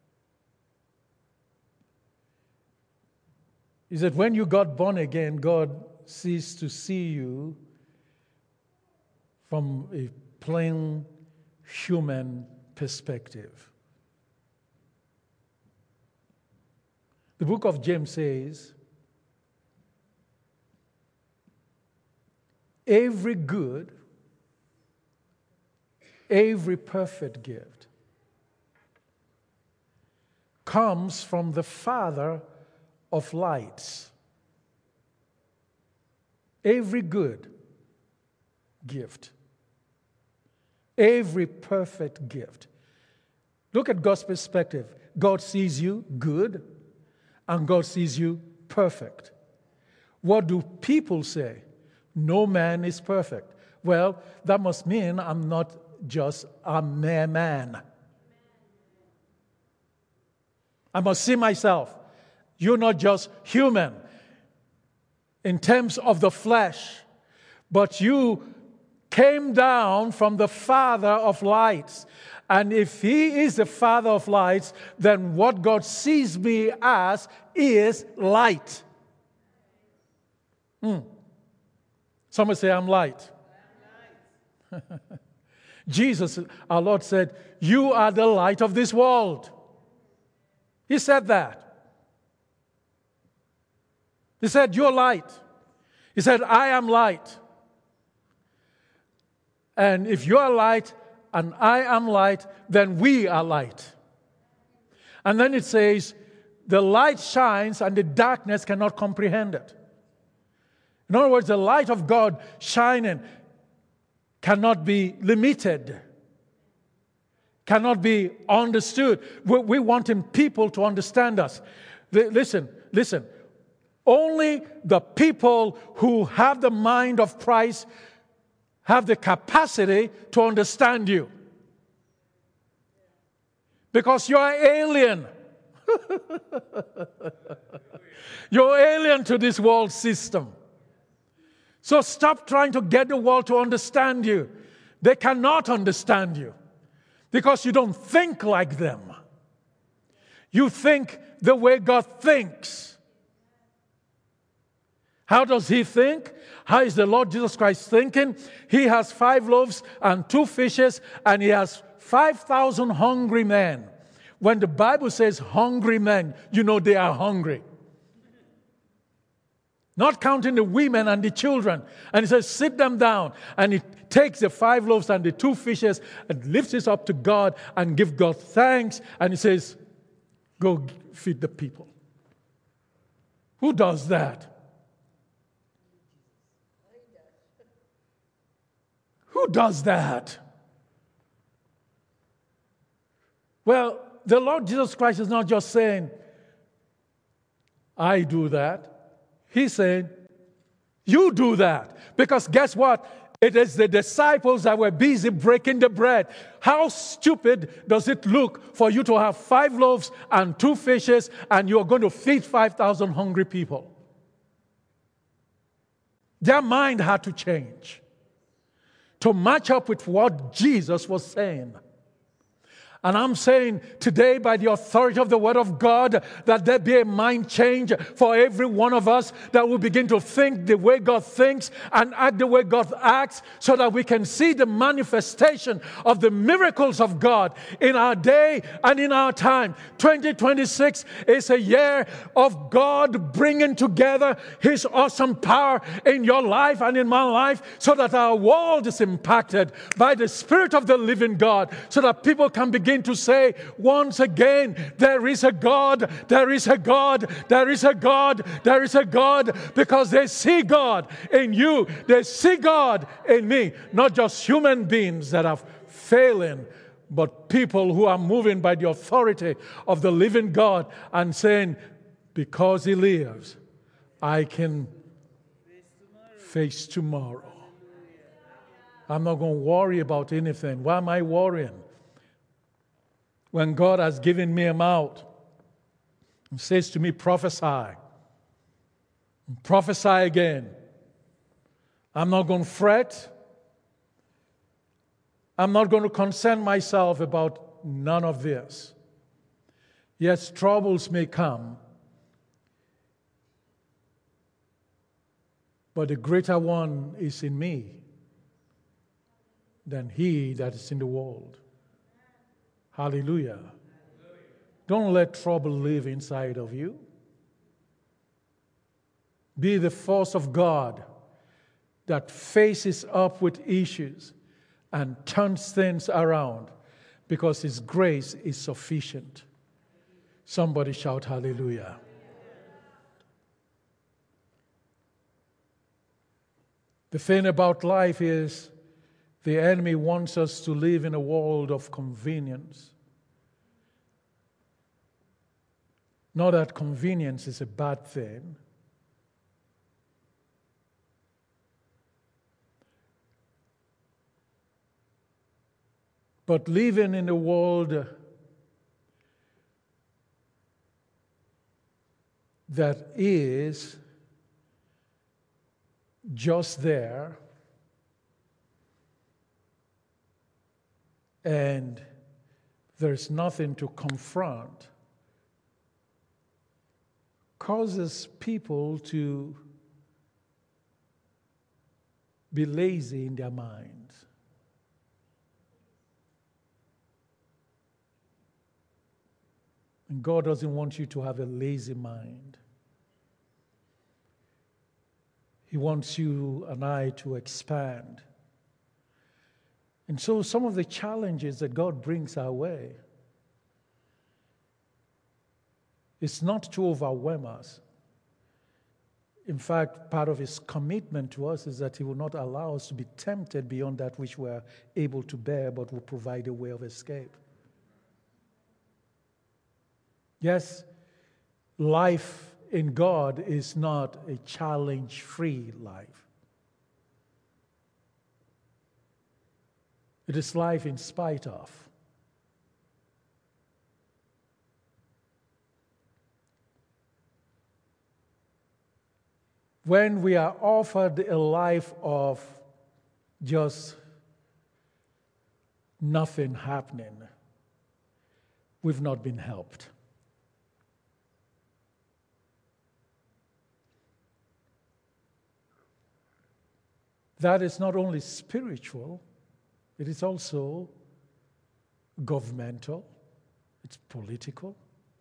is that when you got born again, God ceased to see you from a plain human perspective. The book of James says, every good, every perfect gift comes from the Father of lights. Every good gift, every perfect gift. Look at God's perspective. God sees you good, and God sees you perfect. What do people say? No man is perfect. Well, that must mean I'm not just a mere man. I must see myself. You're not just human in terms of the flesh, but you came down from the Father of lights. And if he is the Father of lights, then what God sees me as is light. Hmm. Someone say, I'm light. I'm light. Jesus, our Lord, said, you are the light of this world. He said that. He said, you're light. He said, I am light. And if you are light and I am light, then we are light. And then it says, the light shines and the darkness cannot comprehend it. In other words, the light of God shining cannot be limited, cannot be understood. We, we wanting people to understand us. L- listen, listen. Only the people who have the mind of Christ have the capacity to understand you. Because you're alien. You're alien to this world system. So stop trying to get the world to understand you. They cannot understand you because you don't think like them. You think the way God thinks. How does He think? How is the Lord Jesus Christ thinking? He has five loaves and two fishes, and He has five thousand hungry men. When the Bible says hungry men, you know they are hungry. Not counting the women and the children. And He says, sit them down. And He takes the five loaves and the two fishes and lifts it up to God and gives God thanks. And He says, go feed the people. Who does that? Who does that? Well, the Lord Jesus Christ is not just saying, I do that. He's saying, you do that. Because guess what? It is the disciples that were busy breaking the bread. How stupid does it look for you to have five loaves and two fishes and you're going to feed five thousand hungry people? Their mind had to change to match up with what Jesus was saying. And I'm saying today, by the authority of the Word of God, that there be a mind change for every one of us, that we begin to think the way God thinks and act the way God acts, so that we can see the manifestation of the miracles of God in our day and in our time. twenty twenty-six is a year of God bringing together His awesome power in your life and in my life, so that our world is impacted by the Spirit of the living God, so that people can begin to say once again, there is a God, there is a God, there is a God, there is a God, because they see God in you, they see God in me, not just human beings that are failing, but people who are moving by the authority of the living God and saying, because He lives, I can face tomorrow. I'm not going to worry about anything. Why am I worrying? When God has given me a mouth and says to me, prophesy, prophesy again. I'm not going to fret. I'm not going to concern myself about none of this. Yes, troubles may come, but the greater one is in me than he that is in the world. Hallelujah. Don't let trouble live inside of you. Be the force of God that faces up with issues and turns things around, because His grace is sufficient. Somebody shout hallelujah. The thing about life is, the enemy wants us to live in a world of convenience. Not that convenience is a bad thing. But living in a world that is just there, and there's nothing to confront, causes people to be lazy in their minds. And God doesn't want you to have a lazy mind. He wants you and I to expand. And so some of the challenges that God brings our way, it's not to overwhelm us. In fact, part of his commitment to us is that he will not allow us to be tempted beyond that which we are able to bear, but will provide a way of escape. Yes, life in God is not a challenge-free life. It is life in spite of. When we are offered a life of just nothing happening, we've not been helped. That is not only spiritual, it is also governmental, it's political.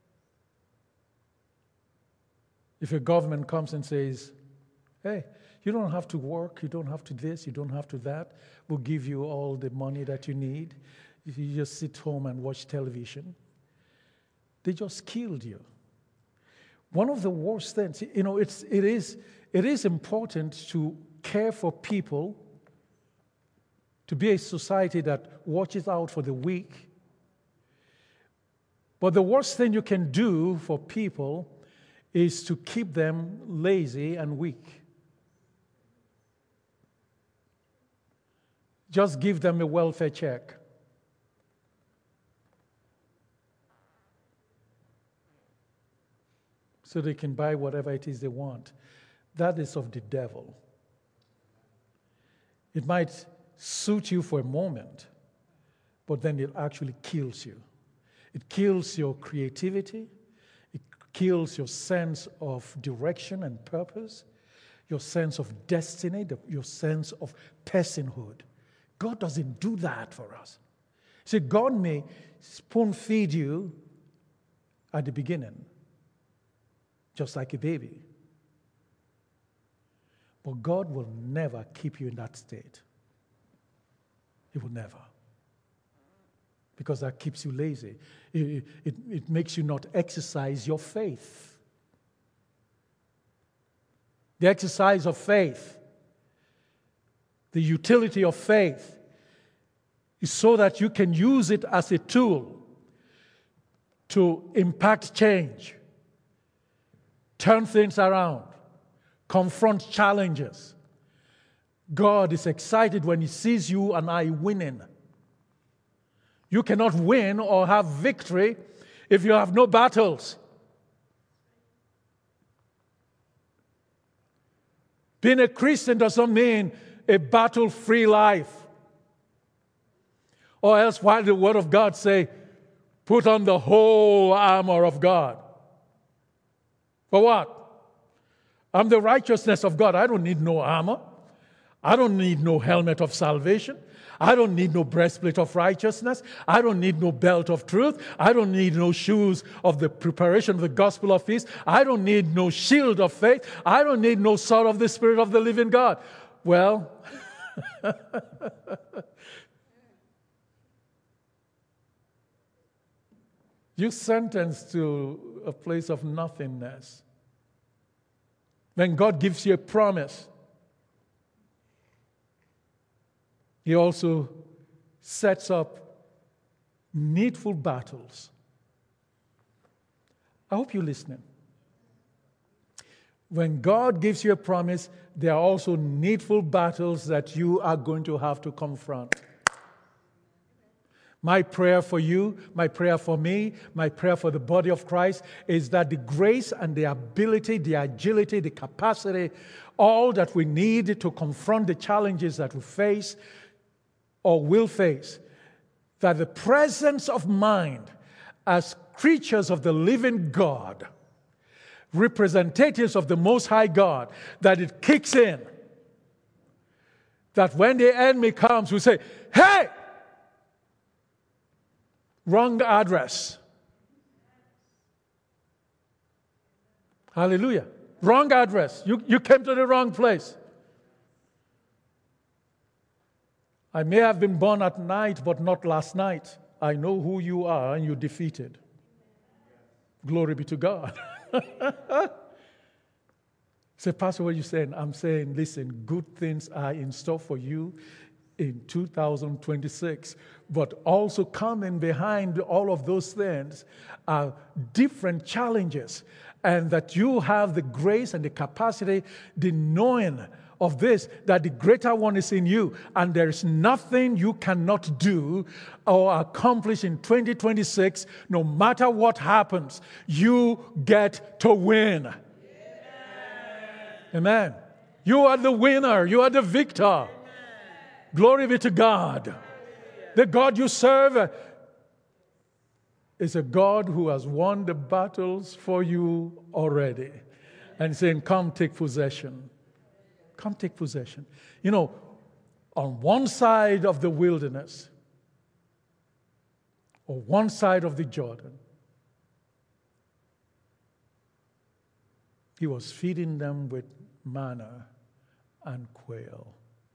If a government comes and says, hey, you don't have to work, you don't have to this, you don't have to that, we'll give you all the money that you need, if you just sit home and watch television, they just killed you. One of the worst things, you know, it's, it is, it is important to care for people, to be a society that watches out for the weak. But the worst thing you can do for people is to keep them lazy and weak. Just give them a welfare check. So they can buy whatever it is they want. That is of the devil. It might suit you for a moment, but then it actually kills you. It kills your creativity. It kills your sense of direction and purpose, your sense of destiny, your sense of personhood. God doesn't do that for us. See, God may spoon feed you at the beginning, just like a baby. But God will never keep you in that state. He will never. Because that keeps you lazy. It, it, it makes you not exercise your faith. The exercise of faith, the utility of faith, is so that you can use it as a tool to impact change, turn things around, confront challenges. God is excited when He sees you and I winning. You cannot win or have victory if you have no battles. Being a Christian doesn't mean a battle-free life. Or else, why did the Word of God say, put on the whole armor of God? For what? I'm the righteousness of God. I don't need no armor. I don't need no helmet of salvation. I don't need no breastplate of righteousness. I don't need no belt of truth. I don't need no shoes of the preparation of the gospel of peace. I don't need no shield of faith. I don't need no sword of the Spirit of the living God. Well, you're sentenced to a place of nothingness. When God gives you a promise, He also sets up needful battles. I hope you're listening. When God gives you a promise, there are also needful battles that you are going to have to confront. My prayer for you, my prayer for me, my prayer for the body of Christ is that the grace and the ability, the agility, the capacity, all that we need to confront the challenges that we face or will face, that the presence of mind as creatures of the living God, representatives of the Most High God, that it kicks in. That when the enemy comes, we say, hey! Wrong address. Hallelujah. Wrong address. You, you came to the wrong place. I may have been born at night, but not last night. I know who you are, and you defeated. Glory be to God. Say, Pastor, what are you saying? I'm saying, listen, good things are in store for you in two thousand twenty-six. But also coming behind all of those things are different challenges. And that you have the grace and the capacity, the knowing of this, that the greater one is in you. And there is nothing you cannot do or accomplish in twenty twenty-six. No matter what happens, you get to win. Amen. Amen. You are the winner. You are the victor. Amen. Glory be to God. The God you serve is a God who has won the battles for you already. And saying, come take possession. Come take possession. You know, on one side of the wilderness, or one side of the Jordan, he was feeding them with manna and quail.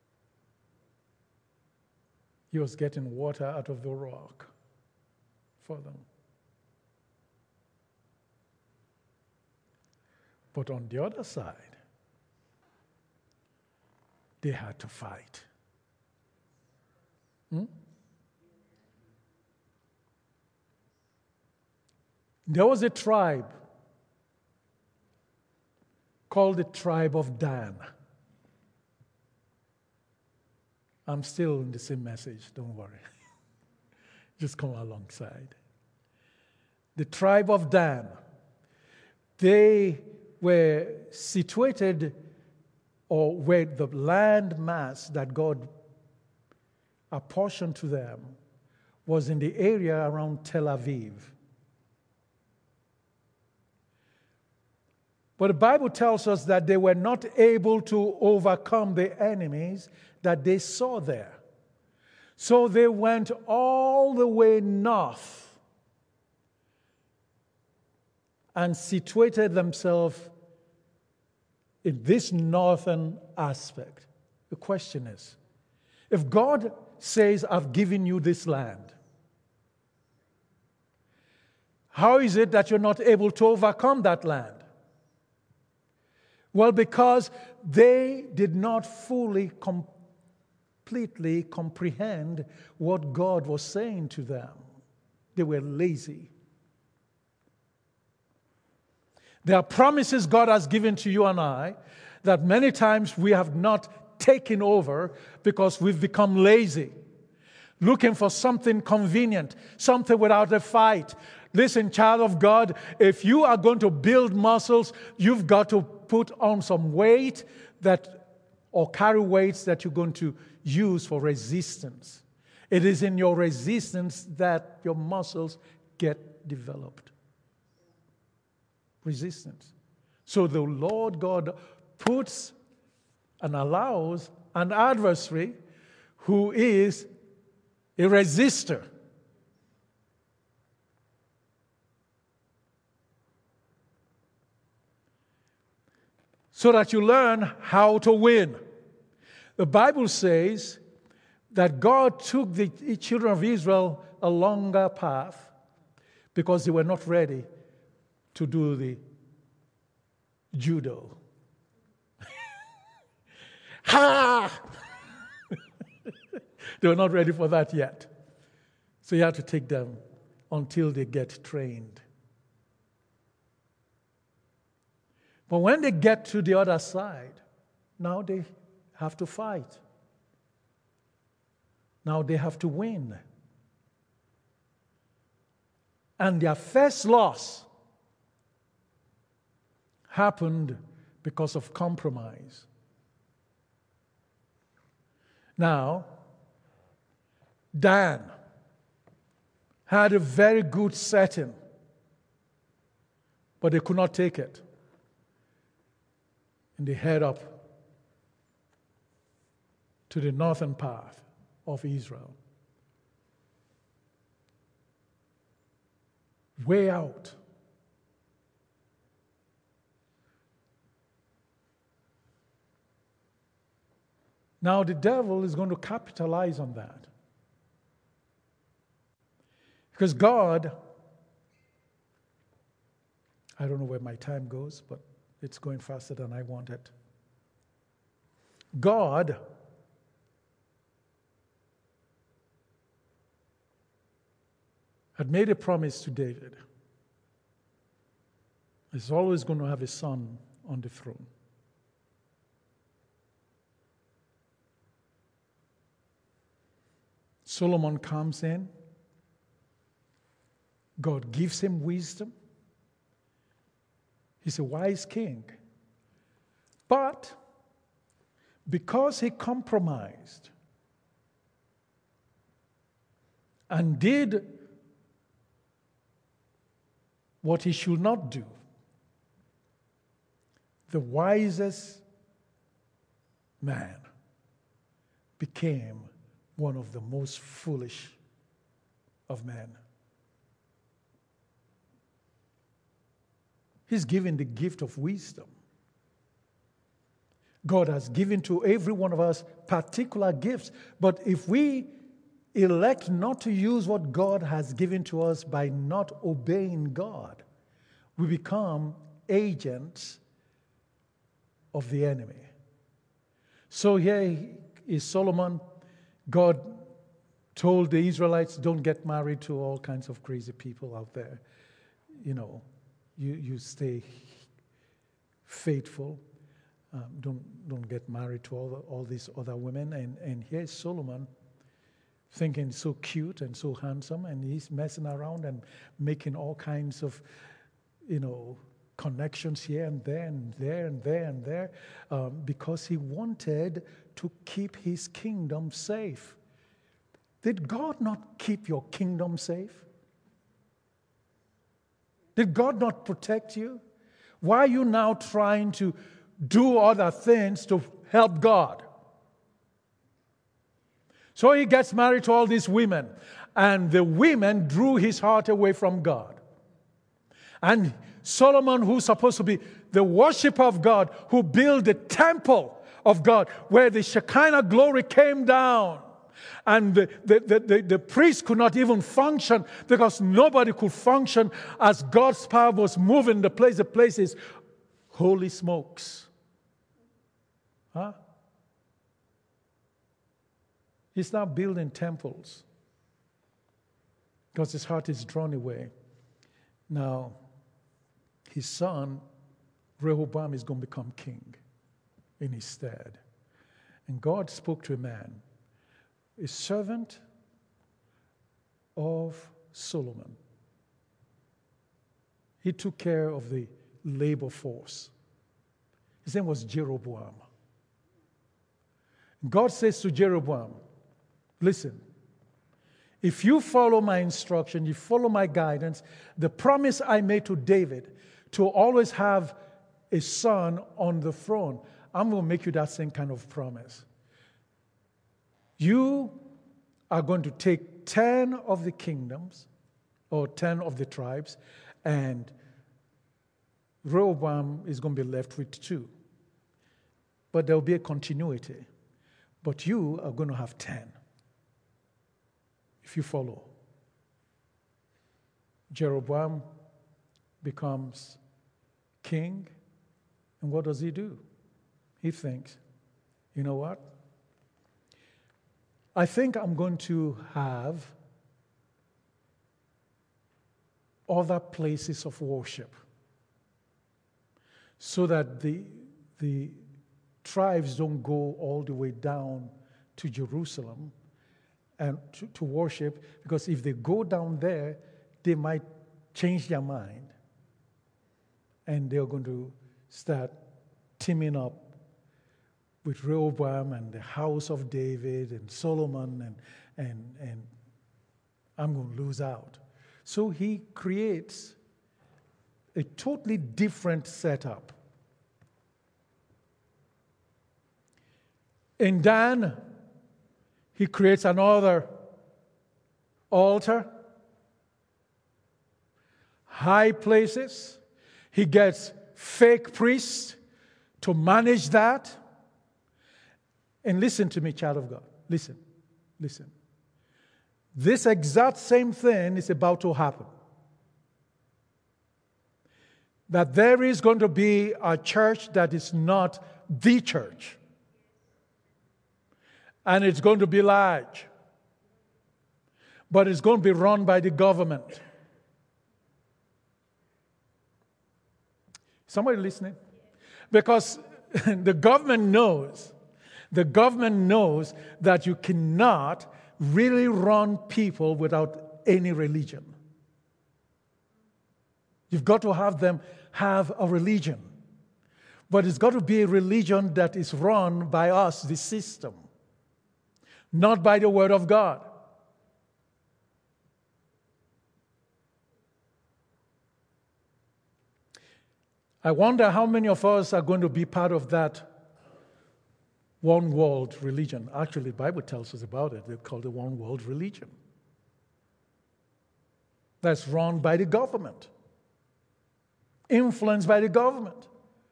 He was getting water out of the rock for them. But on the other side, they had to fight. Hmm? There was a tribe called the tribe of Dan. I'm still in the same message, don't worry. Just come alongside. The tribe of Dan, they were situated, or where the land mass that God apportioned to them was in the area around Tel Aviv. But the Bible tells us that they were not able to overcome the enemies that they saw there. So they went all the way north and situated themselves in this northern aspect. The question is, if God says, I've given you this land, how is it that you're not able to overcome that land? Well, because they did not fully, completely comprehend what God was saying to them. They were lazy. There are promises God has given to you and I that many times we have not taken over because we've become lazy, looking for something convenient, something without a fight. Listen, child of God, if you are going to build muscles, you've got to put on some weight that, or carry weights that you're going to use for resistance. It is in your resistance that your muscles get developed. Resistance. So the Lord God puts and allows an adversary who is a resistor. So that you learn how to win. The Bible says that God took the children of Israel a longer path because they were not ready to do the judo. Ha! They were not ready for that yet. So you have to take them until they get trained. But when they get to the other side, now they have to fight. Now they have to win. And their first loss happened because of compromise. Now, Dan had a very good setting, but they could not take it. And they head up to the northern path of Israel. Way out. Now the devil is going to capitalize on that. Because God, I don't know where my time goes, but It's going faster than I wanted. God had made a promise to David. He's always going to have a son on the throne. Solomon comes in. God gives him wisdom. He's a wise king. But because he compromised and did what he should not do, the wisest man became one of the most foolish of men. He's given the gift of wisdom. God has given to every one of us particular gifts. But if we elect not to use what God has given to us by not obeying God, we become agents of the enemy. So here is Solomon. God told the Israelites, don't get married to all kinds of crazy people out there. You know, you, you stay faithful. Um, don't, don't get married to all, the, all these other women. And, and here's Solomon thinking so cute and so handsome, and he's messing around and making all kinds of, you know, connections here and there and there and there and there um, because he wanted to keep his kingdom safe. Did God not keep your kingdom safe? Did God not protect you? Why are you now trying to do other things to help God? So he gets married to all these women, and the women drew his heart away from God. And Solomon, who's supposed to be the worshiper of God, who built the temple of God, where the Shekinah glory came down, and the, the, the, the, the priest could not even function because nobody could function as God's power was moving the place. The place is holy smokes. Huh? He's now building temples because his heart is drawn away. Now, his son, Rehoboam, is going to become king in his stead. And God spoke to a man, a servant of Solomon. He took care of the labor force. His name was Jeroboam. God says to Jeroboam, listen, if you follow my instruction, you follow my guidance, the promise I made to David to always have a son on the throne, I'm going to make you that same kind of promise. You are going to take ten of the kingdoms, or ten of the tribes, and Rehoboam is going to be left with two. But there will be a continuity. But you are going to have ten, if you follow. Jeroboam becomes king, and what does he do? He thinks, you know what? I think I'm going to have other places of worship so that the, the tribes don't go all the way down to Jerusalem and to, to worship, because if they go down there, they might change their mind and they're going to start teaming up with Rehoboam and the house of David and Solomon, and, and, and I'm going to lose out. So he creates a totally different setup. In Dan, he creates another altar, high places. He gets fake priests to manage that. And listen to me, child of God. Listen, listen. This exact same thing is about to happen. that there is going to be a church that is not the church. And it's going to be large. But it's going to be run by the government. Somebody listening? Because the government knows, the government knows that you cannot really run people without any religion. You've got to have them have a religion. But it's got to be a religion that is run by us, the system, not by the Word of God. I wonder how many of us are going to be part of that one world religion. Actually, the Bible tells us about it. They call it one world religion. That's run by the government, influenced by the government.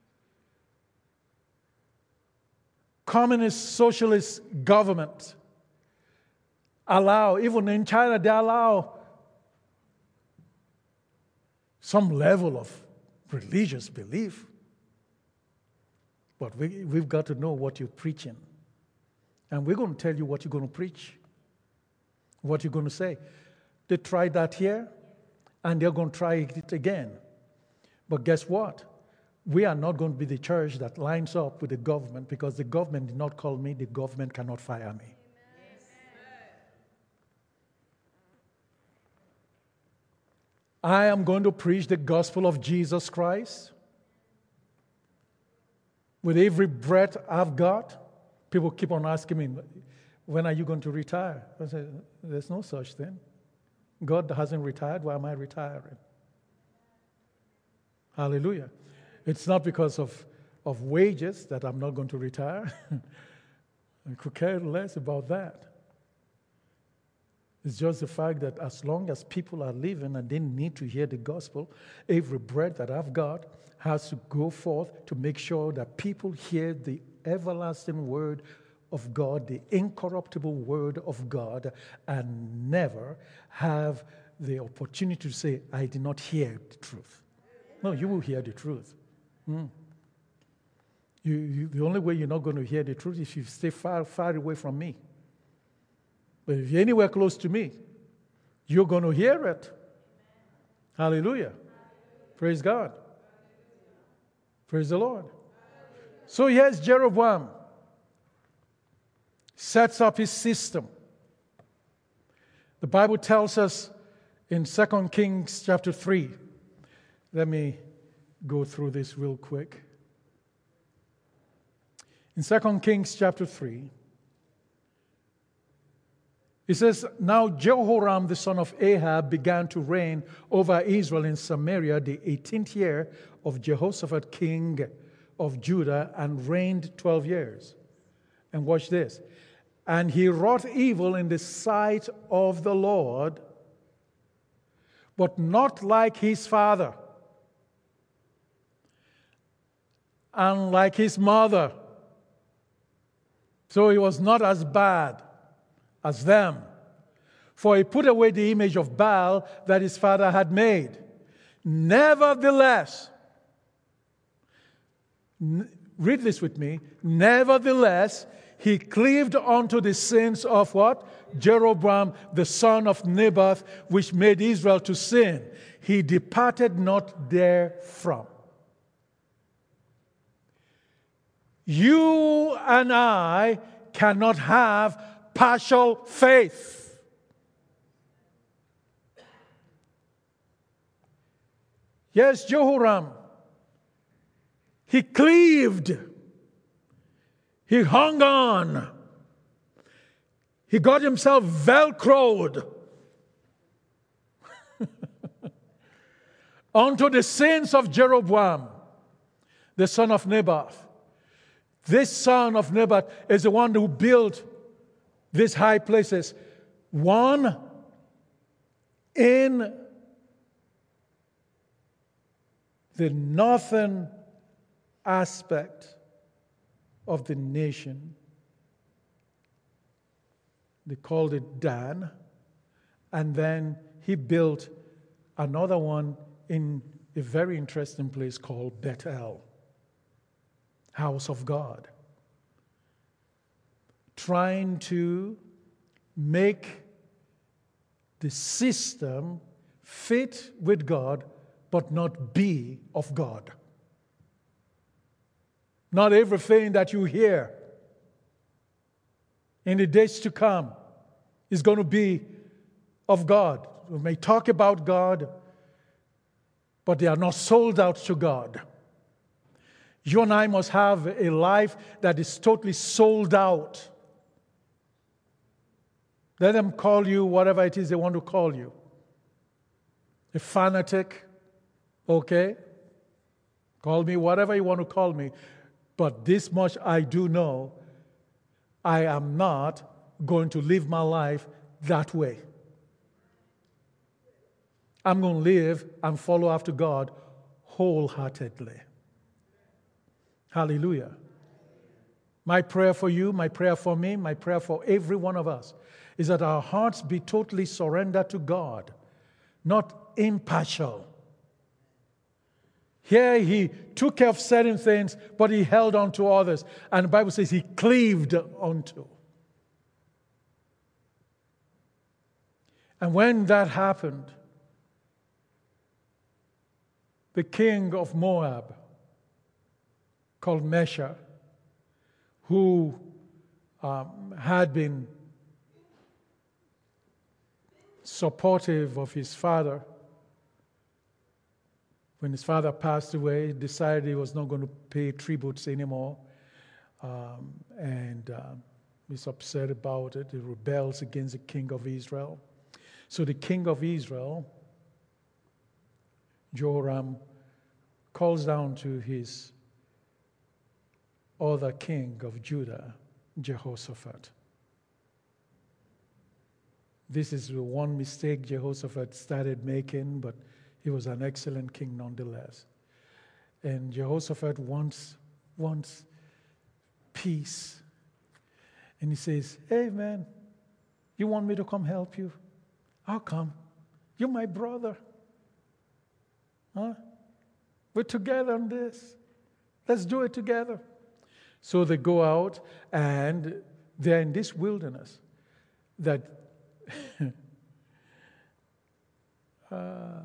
Communist, socialist government allow, even in China, they allow some level of religious belief. But we, we've got to know what you're preaching. And we're going to tell you what you're going to preach, what you're going to say. They tried that here, and they're going to try it again. But guess what? We are not going to be the church that lines up with the government, because the government did not call me, the government cannot fire me. I am going to preach the gospel of Jesus Christ with every breath I've got. People keep on asking me, when are you going to retire? I say, there's no such thing. God hasn't retired. Why am I retiring? Hallelujah. It's not because of, of wages that I'm not going to retire. I could care less about that. It's just the fact that as long as people are living and they need to hear the gospel, every breath that I've got has to go forth to make sure that people hear the everlasting word of God, the incorruptible word of God, and never have the opportunity to say, I did not hear the truth. No, you will hear the truth. Mm. You, you, the only way you're not going to hear the truth is if you stay far, far away from me. But if you're anywhere close to me, you're going to hear it. Hallelujah. Hallelujah. Praise God. Hallelujah. Praise the Lord. Hallelujah. So here's Jeroboam. Sets up his system. The Bible tells us in Second Kings chapter three. Let me go through this real quick. In Second Kings chapter three, it says, now Jehoram the son of Ahab began to reign over Israel in Samaria the eighteenth year of Jehoshaphat king of Judah, and reigned twelve years. And watch this. And he wrought evil in the sight of the Lord, but not like his father, and like his mother. So he was not as bad as them. For he put away the image of Baal that his father had made. Nevertheless, n- read this with me. Nevertheless, he cleaved unto the sins of what? Jeroboam, the son of Nebat, which made Israel to sin. He departed not therefrom. You and I cannot have partial faith. Yes, Jehoram. He cleaved. He hung on. He got himself velcroed onto the sins of Jeroboam, the son of Nebat. This son of Nebat is the one who built these high places. One in the northern aspect of the nation. They called it Dan. And then he built another one in a very interesting place called Bethel, house of God, trying to make the system fit with God, but not be of God. Not everything that you hear in the days to come is going to be of God. We may talk about God, but they are not sold out to God. You and I must have a life that is totally sold out. Let them call you whatever it is they want to call you. A fanatic, okay? Call me whatever you want to call me. But this much I do know, I am not going to live my life that way. I'm going to live and follow after God wholeheartedly. Hallelujah. My prayer for you, my prayer for me, my prayer for every one of us is that our hearts be totally surrendered to God, not impartial. Here he took care of certain things, but he held on to others. And the Bible says he cleaved onto. And when that happened, the king of Moab, called Mesha, who um, had been supportive of his father, when his father passed away, he decided he was not going to pay tributes anymore. Um, and uh, he's upset about it. He rebels against the king of Israel. So the king of Israel, Joram, calls down to his other king of Judah, Jehoshaphat. This is the one mistake Jehoshaphat started making, but he was an excellent king nonetheless. And Jehoshaphat wants, wants peace. And he says, hey man, you want me to come help you? I'll come. You're my brother. Huh? We're together on this. Let's do it together. So they go out and they're in this wilderness that uh,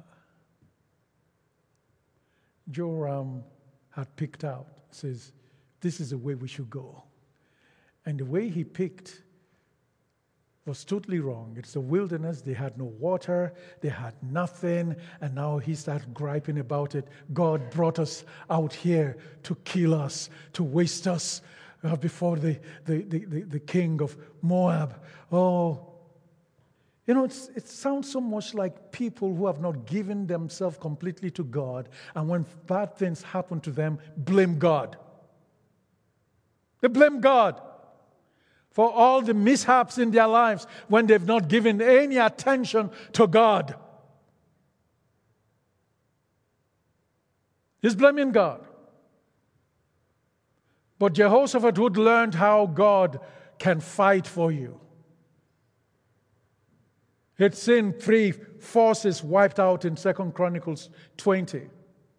Joram had picked out. Says, this is the way we should go. And the way he picked was totally wrong. It's the wilderness. They had no water. They had nothing. And now he started griping about it. God brought us out here to kill us, to waste us uh, before the, the, the, the, the king of Moab. Oh, you know, it's, it sounds so much like people who have not given themselves completely to God, and when bad things happen to them, blame God. They blame God for all the mishaps in their lives when they've not given any attention to God. He's blaming God. But Jehoshaphat would learn how God can fight for you. He'd seen three forces wiped out in Second Chronicles twenty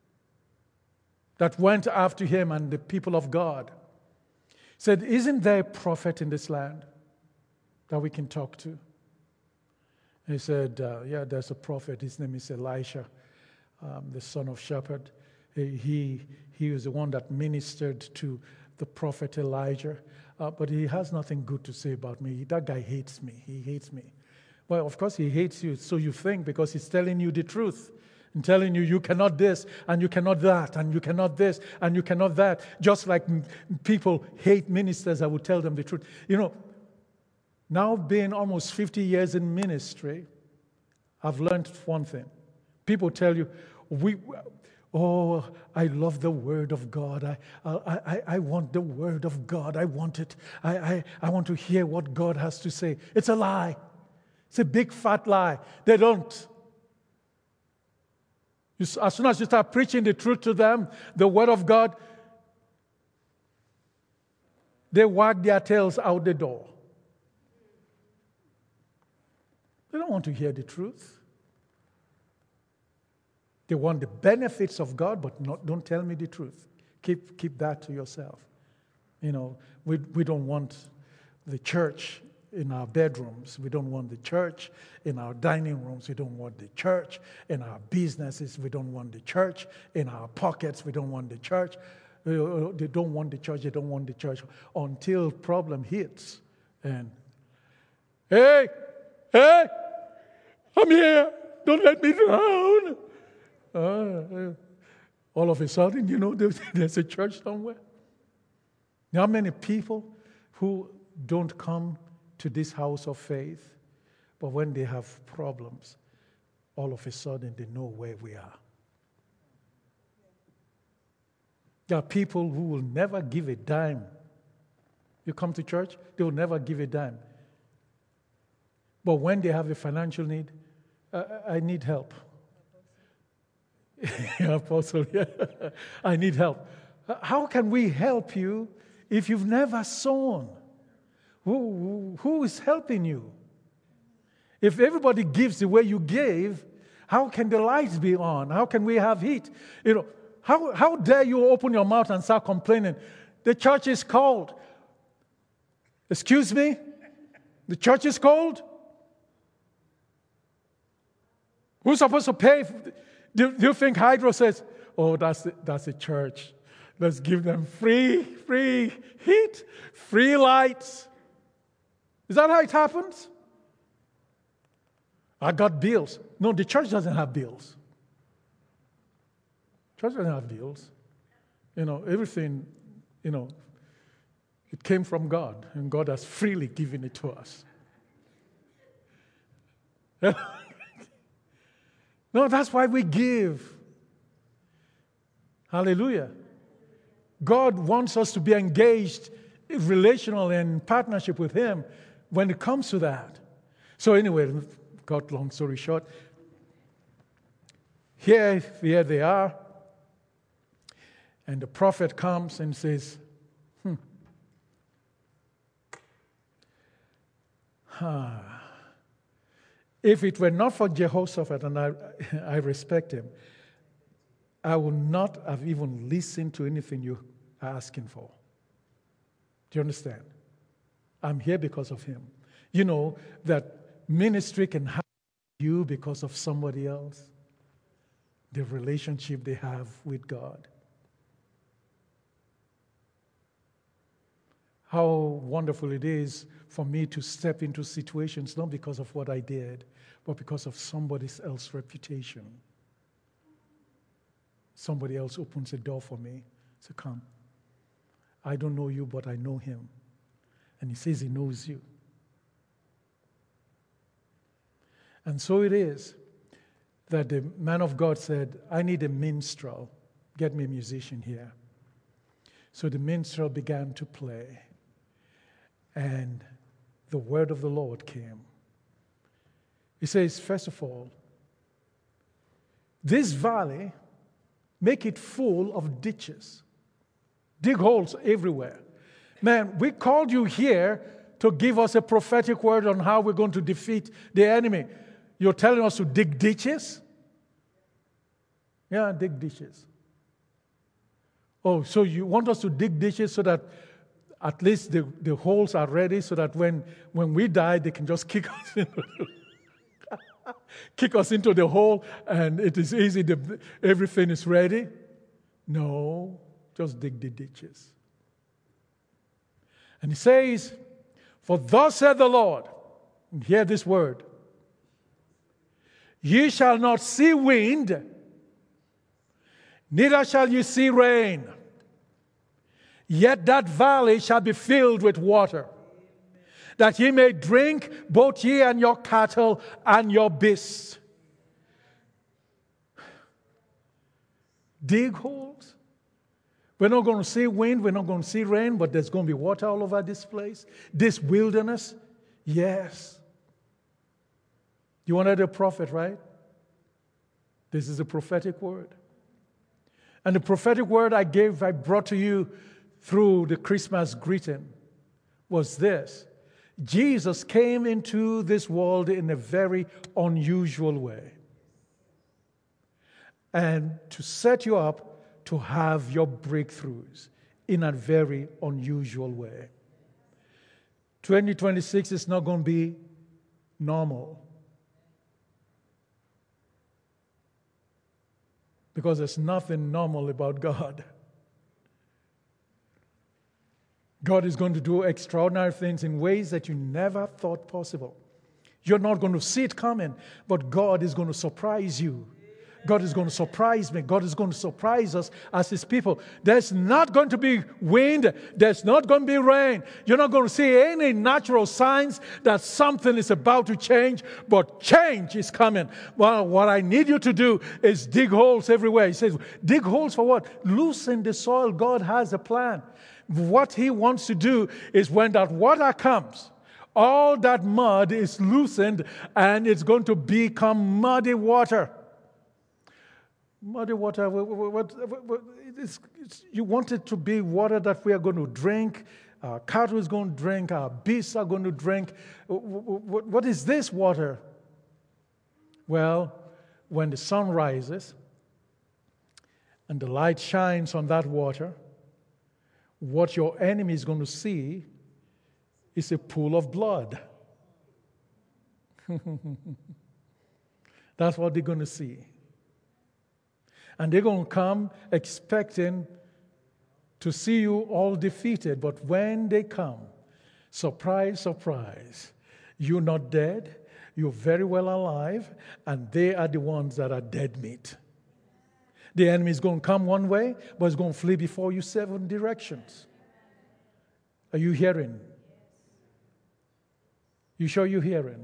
that went after him and the people of God. He said, isn't there a prophet in this land that we can talk to? He said, uh, yeah, there's a prophet. His name is Elisha, um, the son of Shaphat. He, he, he was the one that ministered to the prophet Elijah. Uh, but he has nothing good to say about me. That guy hates me. He hates me. Well, of course he hates you, so you think, because he's telling you the truth. And telling you, you cannot this, and you cannot that, and you cannot this, and you cannot that. Just like m- people hate ministers, I would tell them the truth. You know, now being almost fifty years in ministry, I've learned one thing. People tell you, we, oh, I love the Word of God. I, I, I, I want the Word of God. I want it. I, I, I want to hear what God has to say. It's a lie. It's a big fat lie. They don't. You, as soon as you start preaching the truth to them, the Word of God, they wag their tails out the door. They don't want to hear the truth. They want the benefits of God, but not, don't tell me the truth. Keep, keep that to yourself. You know, we, we don't want the church in our bedrooms. We don't want the church in our dining rooms. We don't want the church in our businesses. We don't want the church in our pockets. We don't want the church. Uh, They don't want the church. They don't want the church until problem hits. And, hey, hey, I'm here. Don't let me drown. Uh, all of a sudden, you know, there's, there's a church somewhere. There are many people who don't come to this house of faith, but when they have problems, all of a sudden they know where we are. There are people who will never give a dime. You come to church, they will never give a dime. But when they have a financial need, I, I need help. Apostle, yeah. I need help. How can we help you if you've never sown? Who, who is helping you? If everybody gives the way you gave, how can the lights be on? How can we have heat? You know, how, how dare you open your mouth and start complaining? The church is cold. Excuse me? The church is cold? Who's supposed to pay? Do, do you think Hydro says, oh, that's the, that's the church. Let's give them free, free heat, free lights. Is that how it happens? I got bills. No, the church doesn't have bills. Church doesn't have bills. You know, everything, you know, it came from God, and God has freely given it to us. No, that's why we give. Hallelujah. God wants us to be engaged relational and partnership with Him when it comes to that. So anyway, cut long story short, here, here they are, and the prophet comes and says, hmm, huh. If it were not for Jehoshaphat, and I, I respect him, I would not have even listened to anything you're asking for. Do you understand? I'm here because of him. You know that ministry can happen to you because of somebody else, the relationship they have with God. How wonderful it is for me to step into situations, not because of what I did, but because of somebody else's reputation. Somebody else opens a door for me. So come. I don't know you, but I know him. And he says he knows you. And so it is that the man of God said, I need a minstrel. Get me a musician here. So the minstrel began to play. And the word of the Lord came. He says, first of all, this valley, make it full of ditches. Dig holes everywhere. Man, we called you here to give us a prophetic word on how we're going to defeat the enemy. You're telling us to dig ditches? Yeah, dig ditches. Oh, so you want us to dig ditches so that at least the, the holes are ready so that when, when we die, they can just kick us into kick us into the hole and it is easy, the, everything is ready? No, just dig the ditches. And he says, for thus said the Lord, and hear this word, ye shall not see wind, neither shall you see rain, yet that valley shall be filled with water, that ye may drink, both ye and your cattle and your beasts. Dig holes. We're not going to see wind, we're not going to see rain, but there's going to be water all over this place. This wilderness, yes. You wanted a prophet, right? This is a prophetic word. And the prophetic word I gave, I brought to you through the Christmas greeting was this. Jesus came into this world in a very unusual way. and to set you up to have your breakthroughs in a very unusual way. twenty twenty-six is not going to be normal, because there's nothing normal about God. God is going to do extraordinary things in ways that you never thought possible. You're not going to see it coming, but God is going to surprise you. God is going to surprise me. God is going to surprise us as His people. There's not going to be wind. There's not going to be rain. You're not going to see any natural signs that something is about to change, but change is coming. Well, what I need you to do is dig holes everywhere. He says, dig holes for what? Loosen the soil. God has a plan. What He wants to do is when that water comes, all that mud is loosened and it's going to become muddy water. Muddy water, what, what, what, it's, it's, you want it to be water that we are going to drink, our cattle is going to drink, our beasts are going to drink. What, what is this water? Well, when the sun rises and the light shines on that water, what your enemy is going to see is a pool of blood. That's what they're going to see. And they're going to come expecting to see you all defeated. But when they come, surprise, surprise, you're not dead, you're very well alive, and they are the ones that are dead meat. The enemy is going to come one way, but it's going to flee before you seven directions. Are you hearing? You sure you're hearing?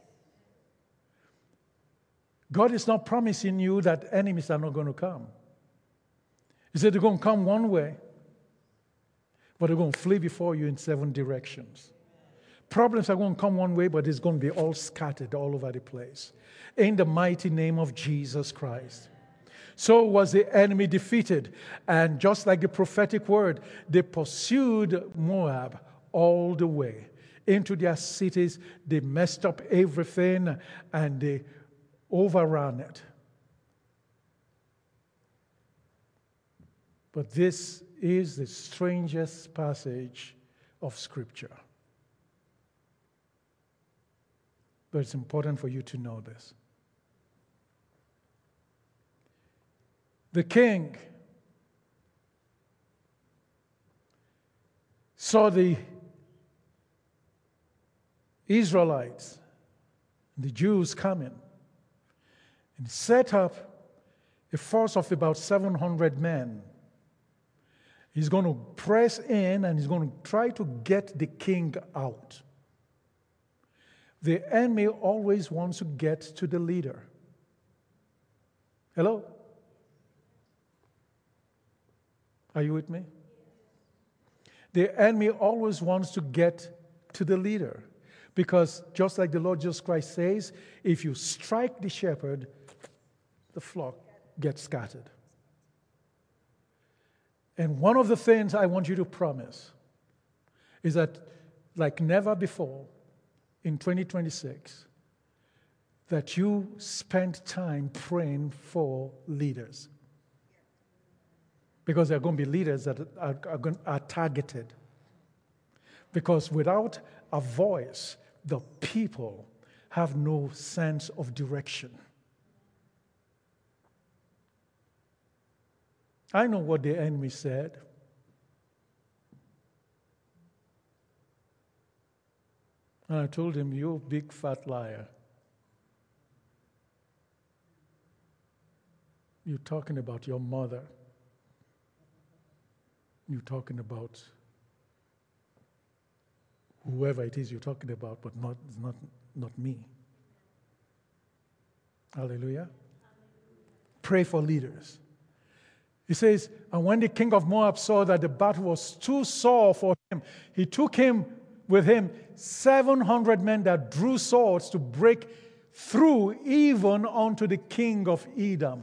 God is not promising you that enemies are not going to come. He said they're going to come one way, but they're going to flee before you in seven directions. Problems are going to come one way, but it's going to be all scattered all over the place. In the mighty name of Jesus Christ. So was the enemy defeated. And just like the prophetic word, they pursued Moab all the way into their cities. They messed up everything and they overran it. But this is the strangest passage of Scripture. But it's important for you to know this. The king saw the Israelites, the Jews coming, and set up a force of about seven hundred men. He's going to press in and he's going to try to get the king out. The enemy always wants to get to the leader. Hello? Are you with me? The enemy always wants to get to the leader. Because just like the Lord Jesus Christ says, if you strike the shepherd, the flock gets scattered. And one of the things I want you to promise is that, like never before, in twenty twenty-six, that you spend time praying for leaders. Because there are going to be leaders that are, are, going, are targeted. Because without a voice, the people have no sense of direction. I know what the enemy said. And I told him, you big fat liar. You're talking about your mother. You're talking about whoever it is you're talking about, but not, not, not me. Hallelujah. Pray for leaders. He says, and when the king of Moab saw that the battle was too sore for him, he took him with him seven hundred men that drew swords to break through even unto the king of Edom.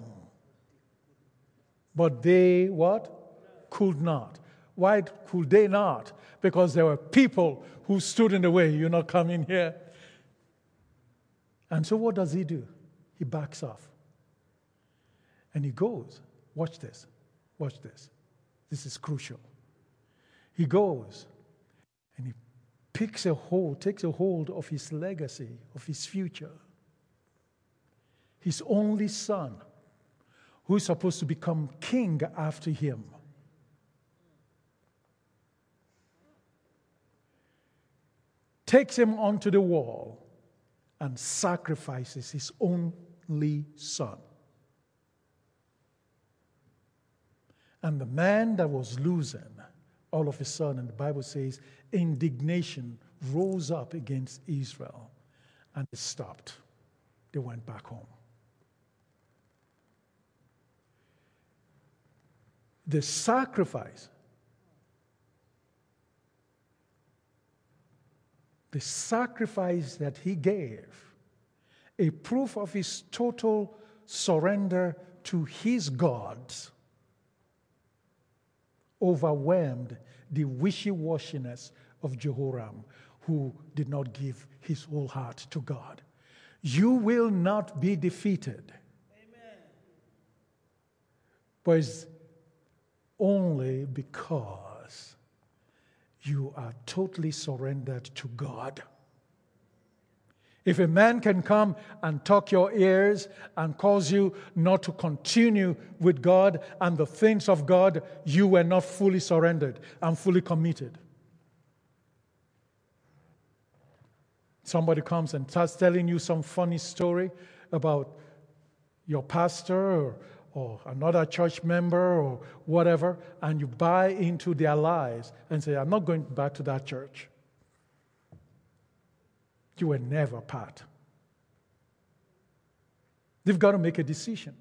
But they, what? Could not. Why could they not? Because there were people who stood in the way. You're not coming here. And so what does he do? He backs off. And he goes, watch this, watch this. This is crucial. He goes and he picks a hold, takes a hold of his legacy, of his future. His only son, who is supposed to become king after him. Takes him onto the wall and sacrifices his only son. And the man that was losing, all of a sudden, the Bible says, indignation rose up against Israel, and it stopped. They went back home. The sacrifice, the sacrifice that he gave, a proof of his total surrender to his gods, overwhelmed the wishy-washiness of Jehoram, who did not give his whole heart to God. You will not be defeated. Amen. But it's only because you are totally surrendered to God. If a man can come and talk your ears and cause you not to continue with God and the things of God, you were not fully surrendered and fully committed. Somebody comes and starts telling you some funny story about your pastor or, or another church member or whatever, and you buy into their lies and say, I'm not going back to that church. You were never part. They've got to make a decision.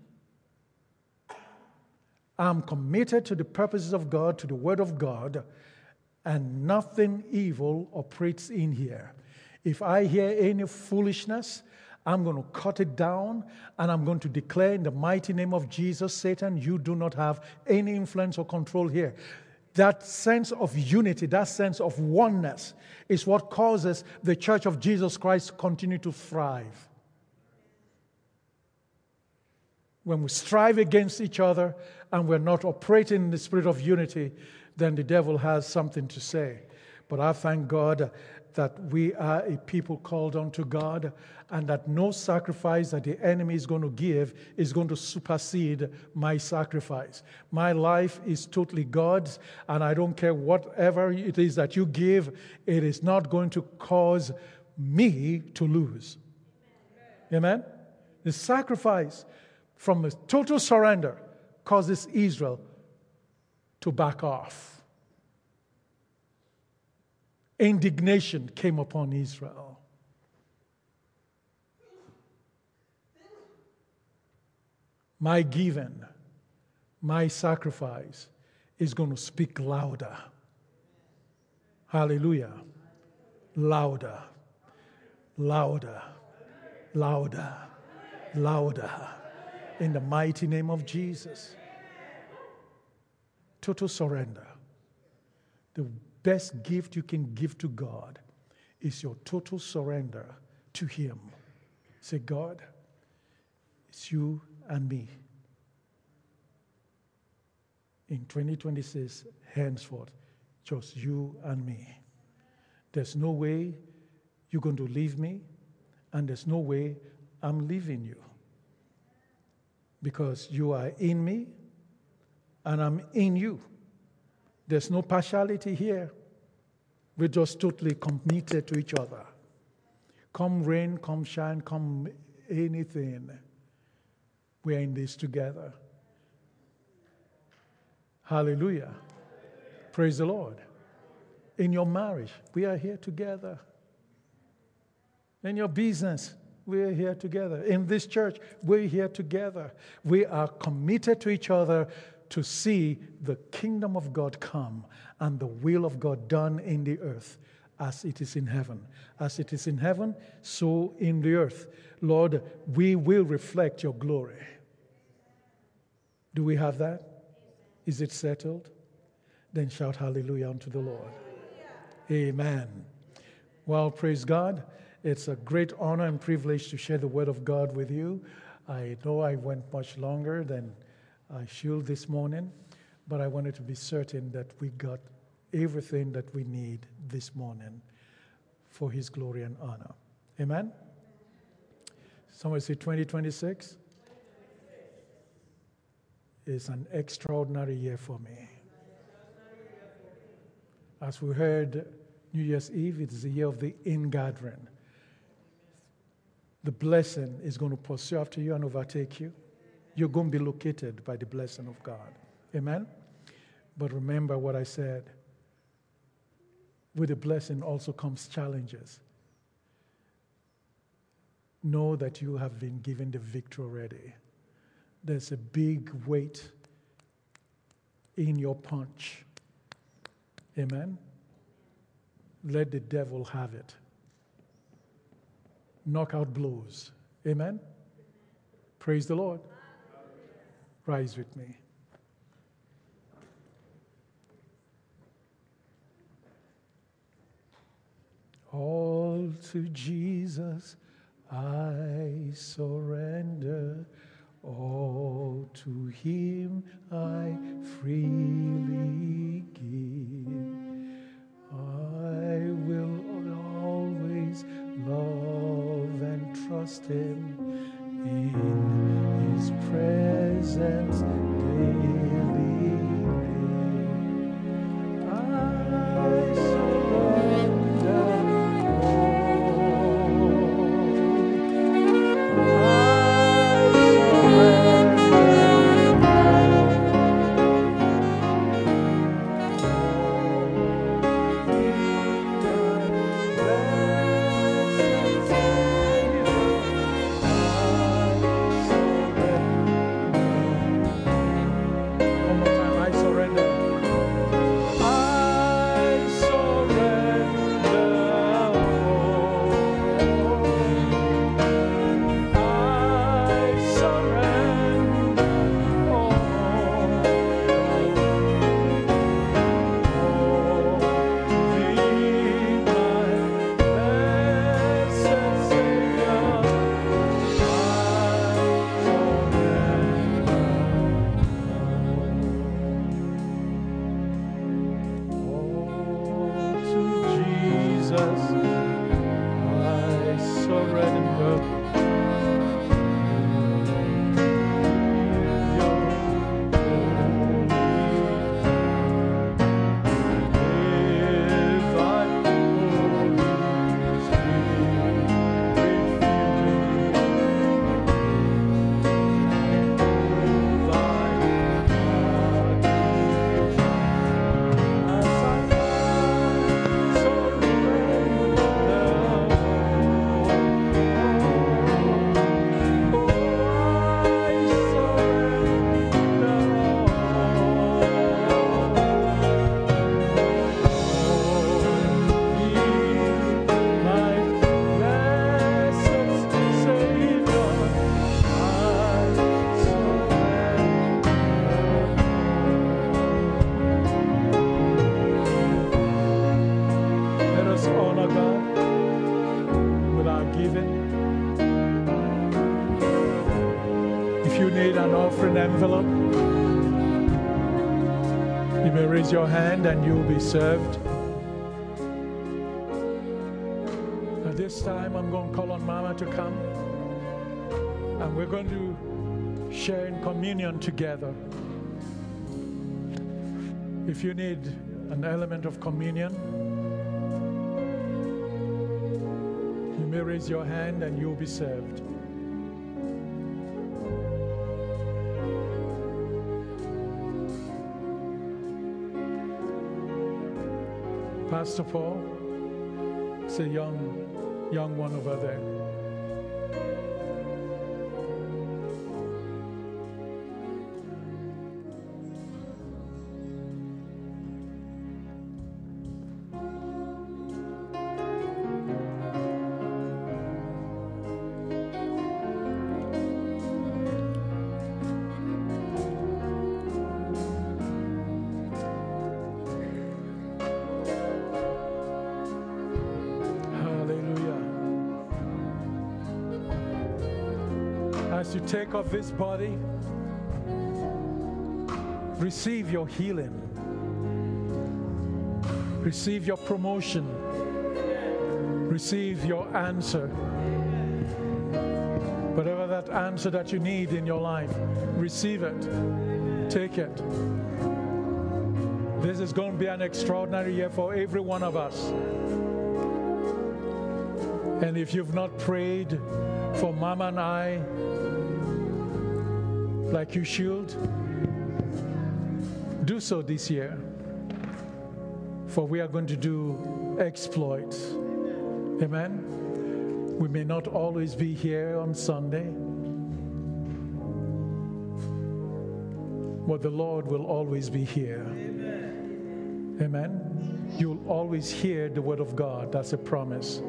I'm committed to the purposes of God, to the Word of God, and nothing evil operates in here. If I hear any foolishness, I'm going to cut it down, and I'm going to declare in the mighty name of Jesus, Satan, you do not have any influence or control here. That sense of unity, that sense of oneness is what causes the Church of Jesus Christ to continue to thrive. When we strive against each other and we're not operating in the spirit of unity, then the devil has something to say. But I thank God that we are a people called unto God, and that no sacrifice that the enemy is going to give is going to supersede my sacrifice. My life is totally God's, and I don't care whatever it is that you give, it is not going to cause me to lose. Amen? The sacrifice from a total surrender causes Israel to back off. Indignation came upon Israel. My giving, my sacrifice is going to speak louder. Hallelujah. Louder, louder, louder, louder. In the mighty name of Jesus. Total surrender. The best gift you can give to God is your total surrender to Him. Say, God, it's you and me. In twenty twenty-six, henceforth, just you and me. There's no way you're going to leave me, and there's no way I'm leaving you. Because you are in me, and I'm in you. There's no partiality here. We're just totally committed to each other. Come rain, come shine, come anything. We're in this together. Hallelujah. Praise the Lord. In your marriage, we are here together. In your business, we're here together. In this church, we're here together. We are committed to each other to see the kingdom of God come and the will of God done in the earth as it is in heaven. As it is in heaven, so in the earth. Lord, we will reflect your glory. Do we have that? Is it settled? Then shout hallelujah unto the Lord. Amen. Well, praise God. It's a great honor and privilege to share the word of God with you. I know I went much longer than I should this morning, but I wanted to be certain that we got everything that we need this morning for His glory and honor. Amen? Somebody say twenty twenty-six is an extraordinary year for me. As we heard New Year's Eve, it is the year of the ingathering. The blessing is going to pursue after you and overtake you. You're going to be located by the blessing of God. Amen? But remember what I said. With the blessing also comes challenges. Know that you have been given the victory already. There's a big weight in your punch. Amen? Let the devil have it. Knockout blows. Amen? Praise the Lord. Rise with me. All to Jesus I surrender. All to Him I freely give. I will always love and trust Him in His presence daily live. I surrender envelope. You may raise your hand and you'll be served. At this time, I'm going to call on Mama to come, and we're going to share in communion together. If you need an element of communion, you may raise your hand and you'll be served. Pastor Paul, it's a young, young one over there. As you take off this body, receive your healing. Receive your promotion. Receive your answer. Whatever that answer that you need in your life, receive it. Take it. This is going to be an extraordinary year for every one of us. And if you've not prayed for Mama and I like you should, do so this year. For we are going to do exploits. Amen. We may not always be here on Sunday, but the Lord will always be here. Amen. Amen. You'll always hear the word of God. That's a promise.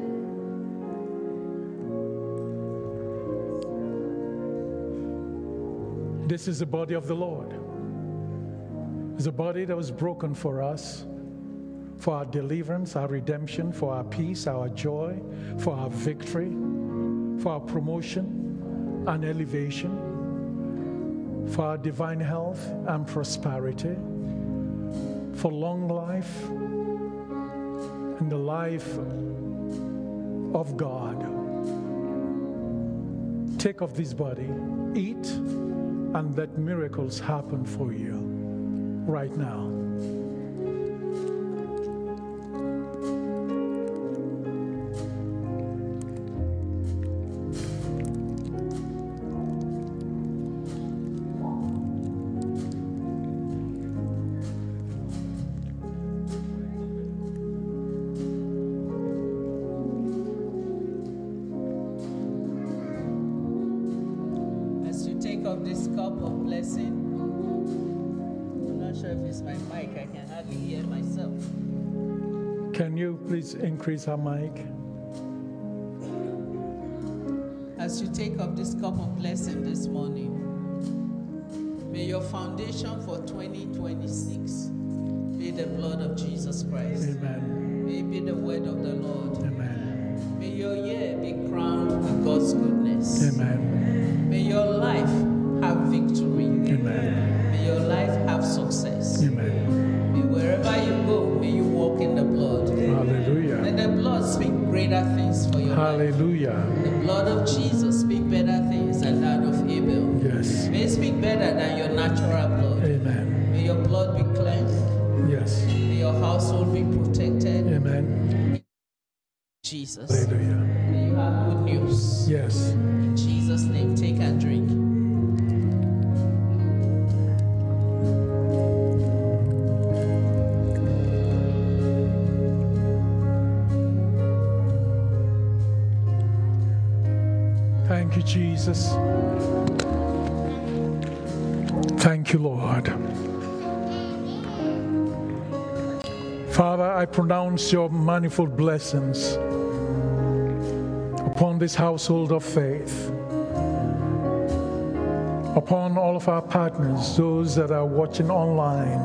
This is the body of the Lord. It's a body that was broken for us, for our deliverance, our redemption, for our peace, our joy, for our victory, for our promotion and elevation, for our divine health and prosperity, for long life and the life of God. Take off this body, eat, and let miracles happen for you right now. Of this cup of blessing. I'm not sure if it's my mic. I can hardly hear myself. Can you please increase our mic? As you take up this cup of blessing this morning, may your foundation for twenty twenty-six be the blood of Jesus Christ. Amen. May it be the word of the Lord. Amen. May your year be crowned with God's goodness. Amen. May your life have victory. Amen. May your life have success. Amen. May wherever you go, may you walk in the blood. Hallelujah. Let the blood speak greater things for your Hallelujah. life. The blood of Jesus speak better things than that of Abel. Yes. May it speak better than your natural blood. Amen. May your blood be cleansed. Yes. May your household be protected. Amen. Jesus. Hallelujah. May you have good news. Yes. In Jesus' name, take and drink. Thank you, Jesus. Thank you, Lord. Father, I pronounce your manifold blessings upon this household of faith, upon all of our partners, those that are watching online.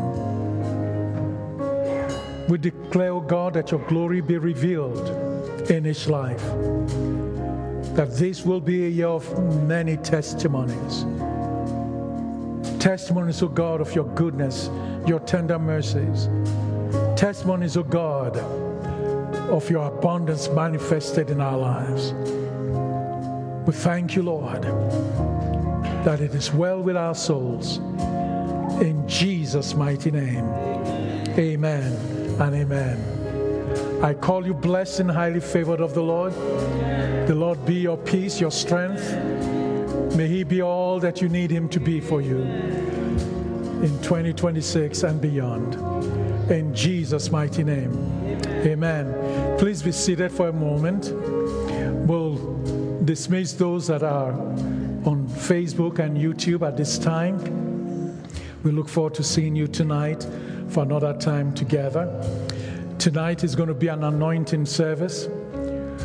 We declare, O God, that your glory be revealed in each life, that this will be a year of many testimonies. Testimonies, O God, of your goodness, your tender mercies. Testimonies, O God, of your abundance manifested in our lives. We thank you, Lord, that it is well with our souls. In Jesus' mighty name, amen and amen. I call you blessed and highly favored of the Lord. The Lord be your peace, your strength. May he be all that you need him to be for you in twenty twenty-six and beyond. In Jesus' mighty name, amen. Amen. Please be seated for a moment. We'll dismiss those that are on Facebook and YouTube at this time. We look forward to seeing you tonight for another time together. Tonight is going to be an anointing service.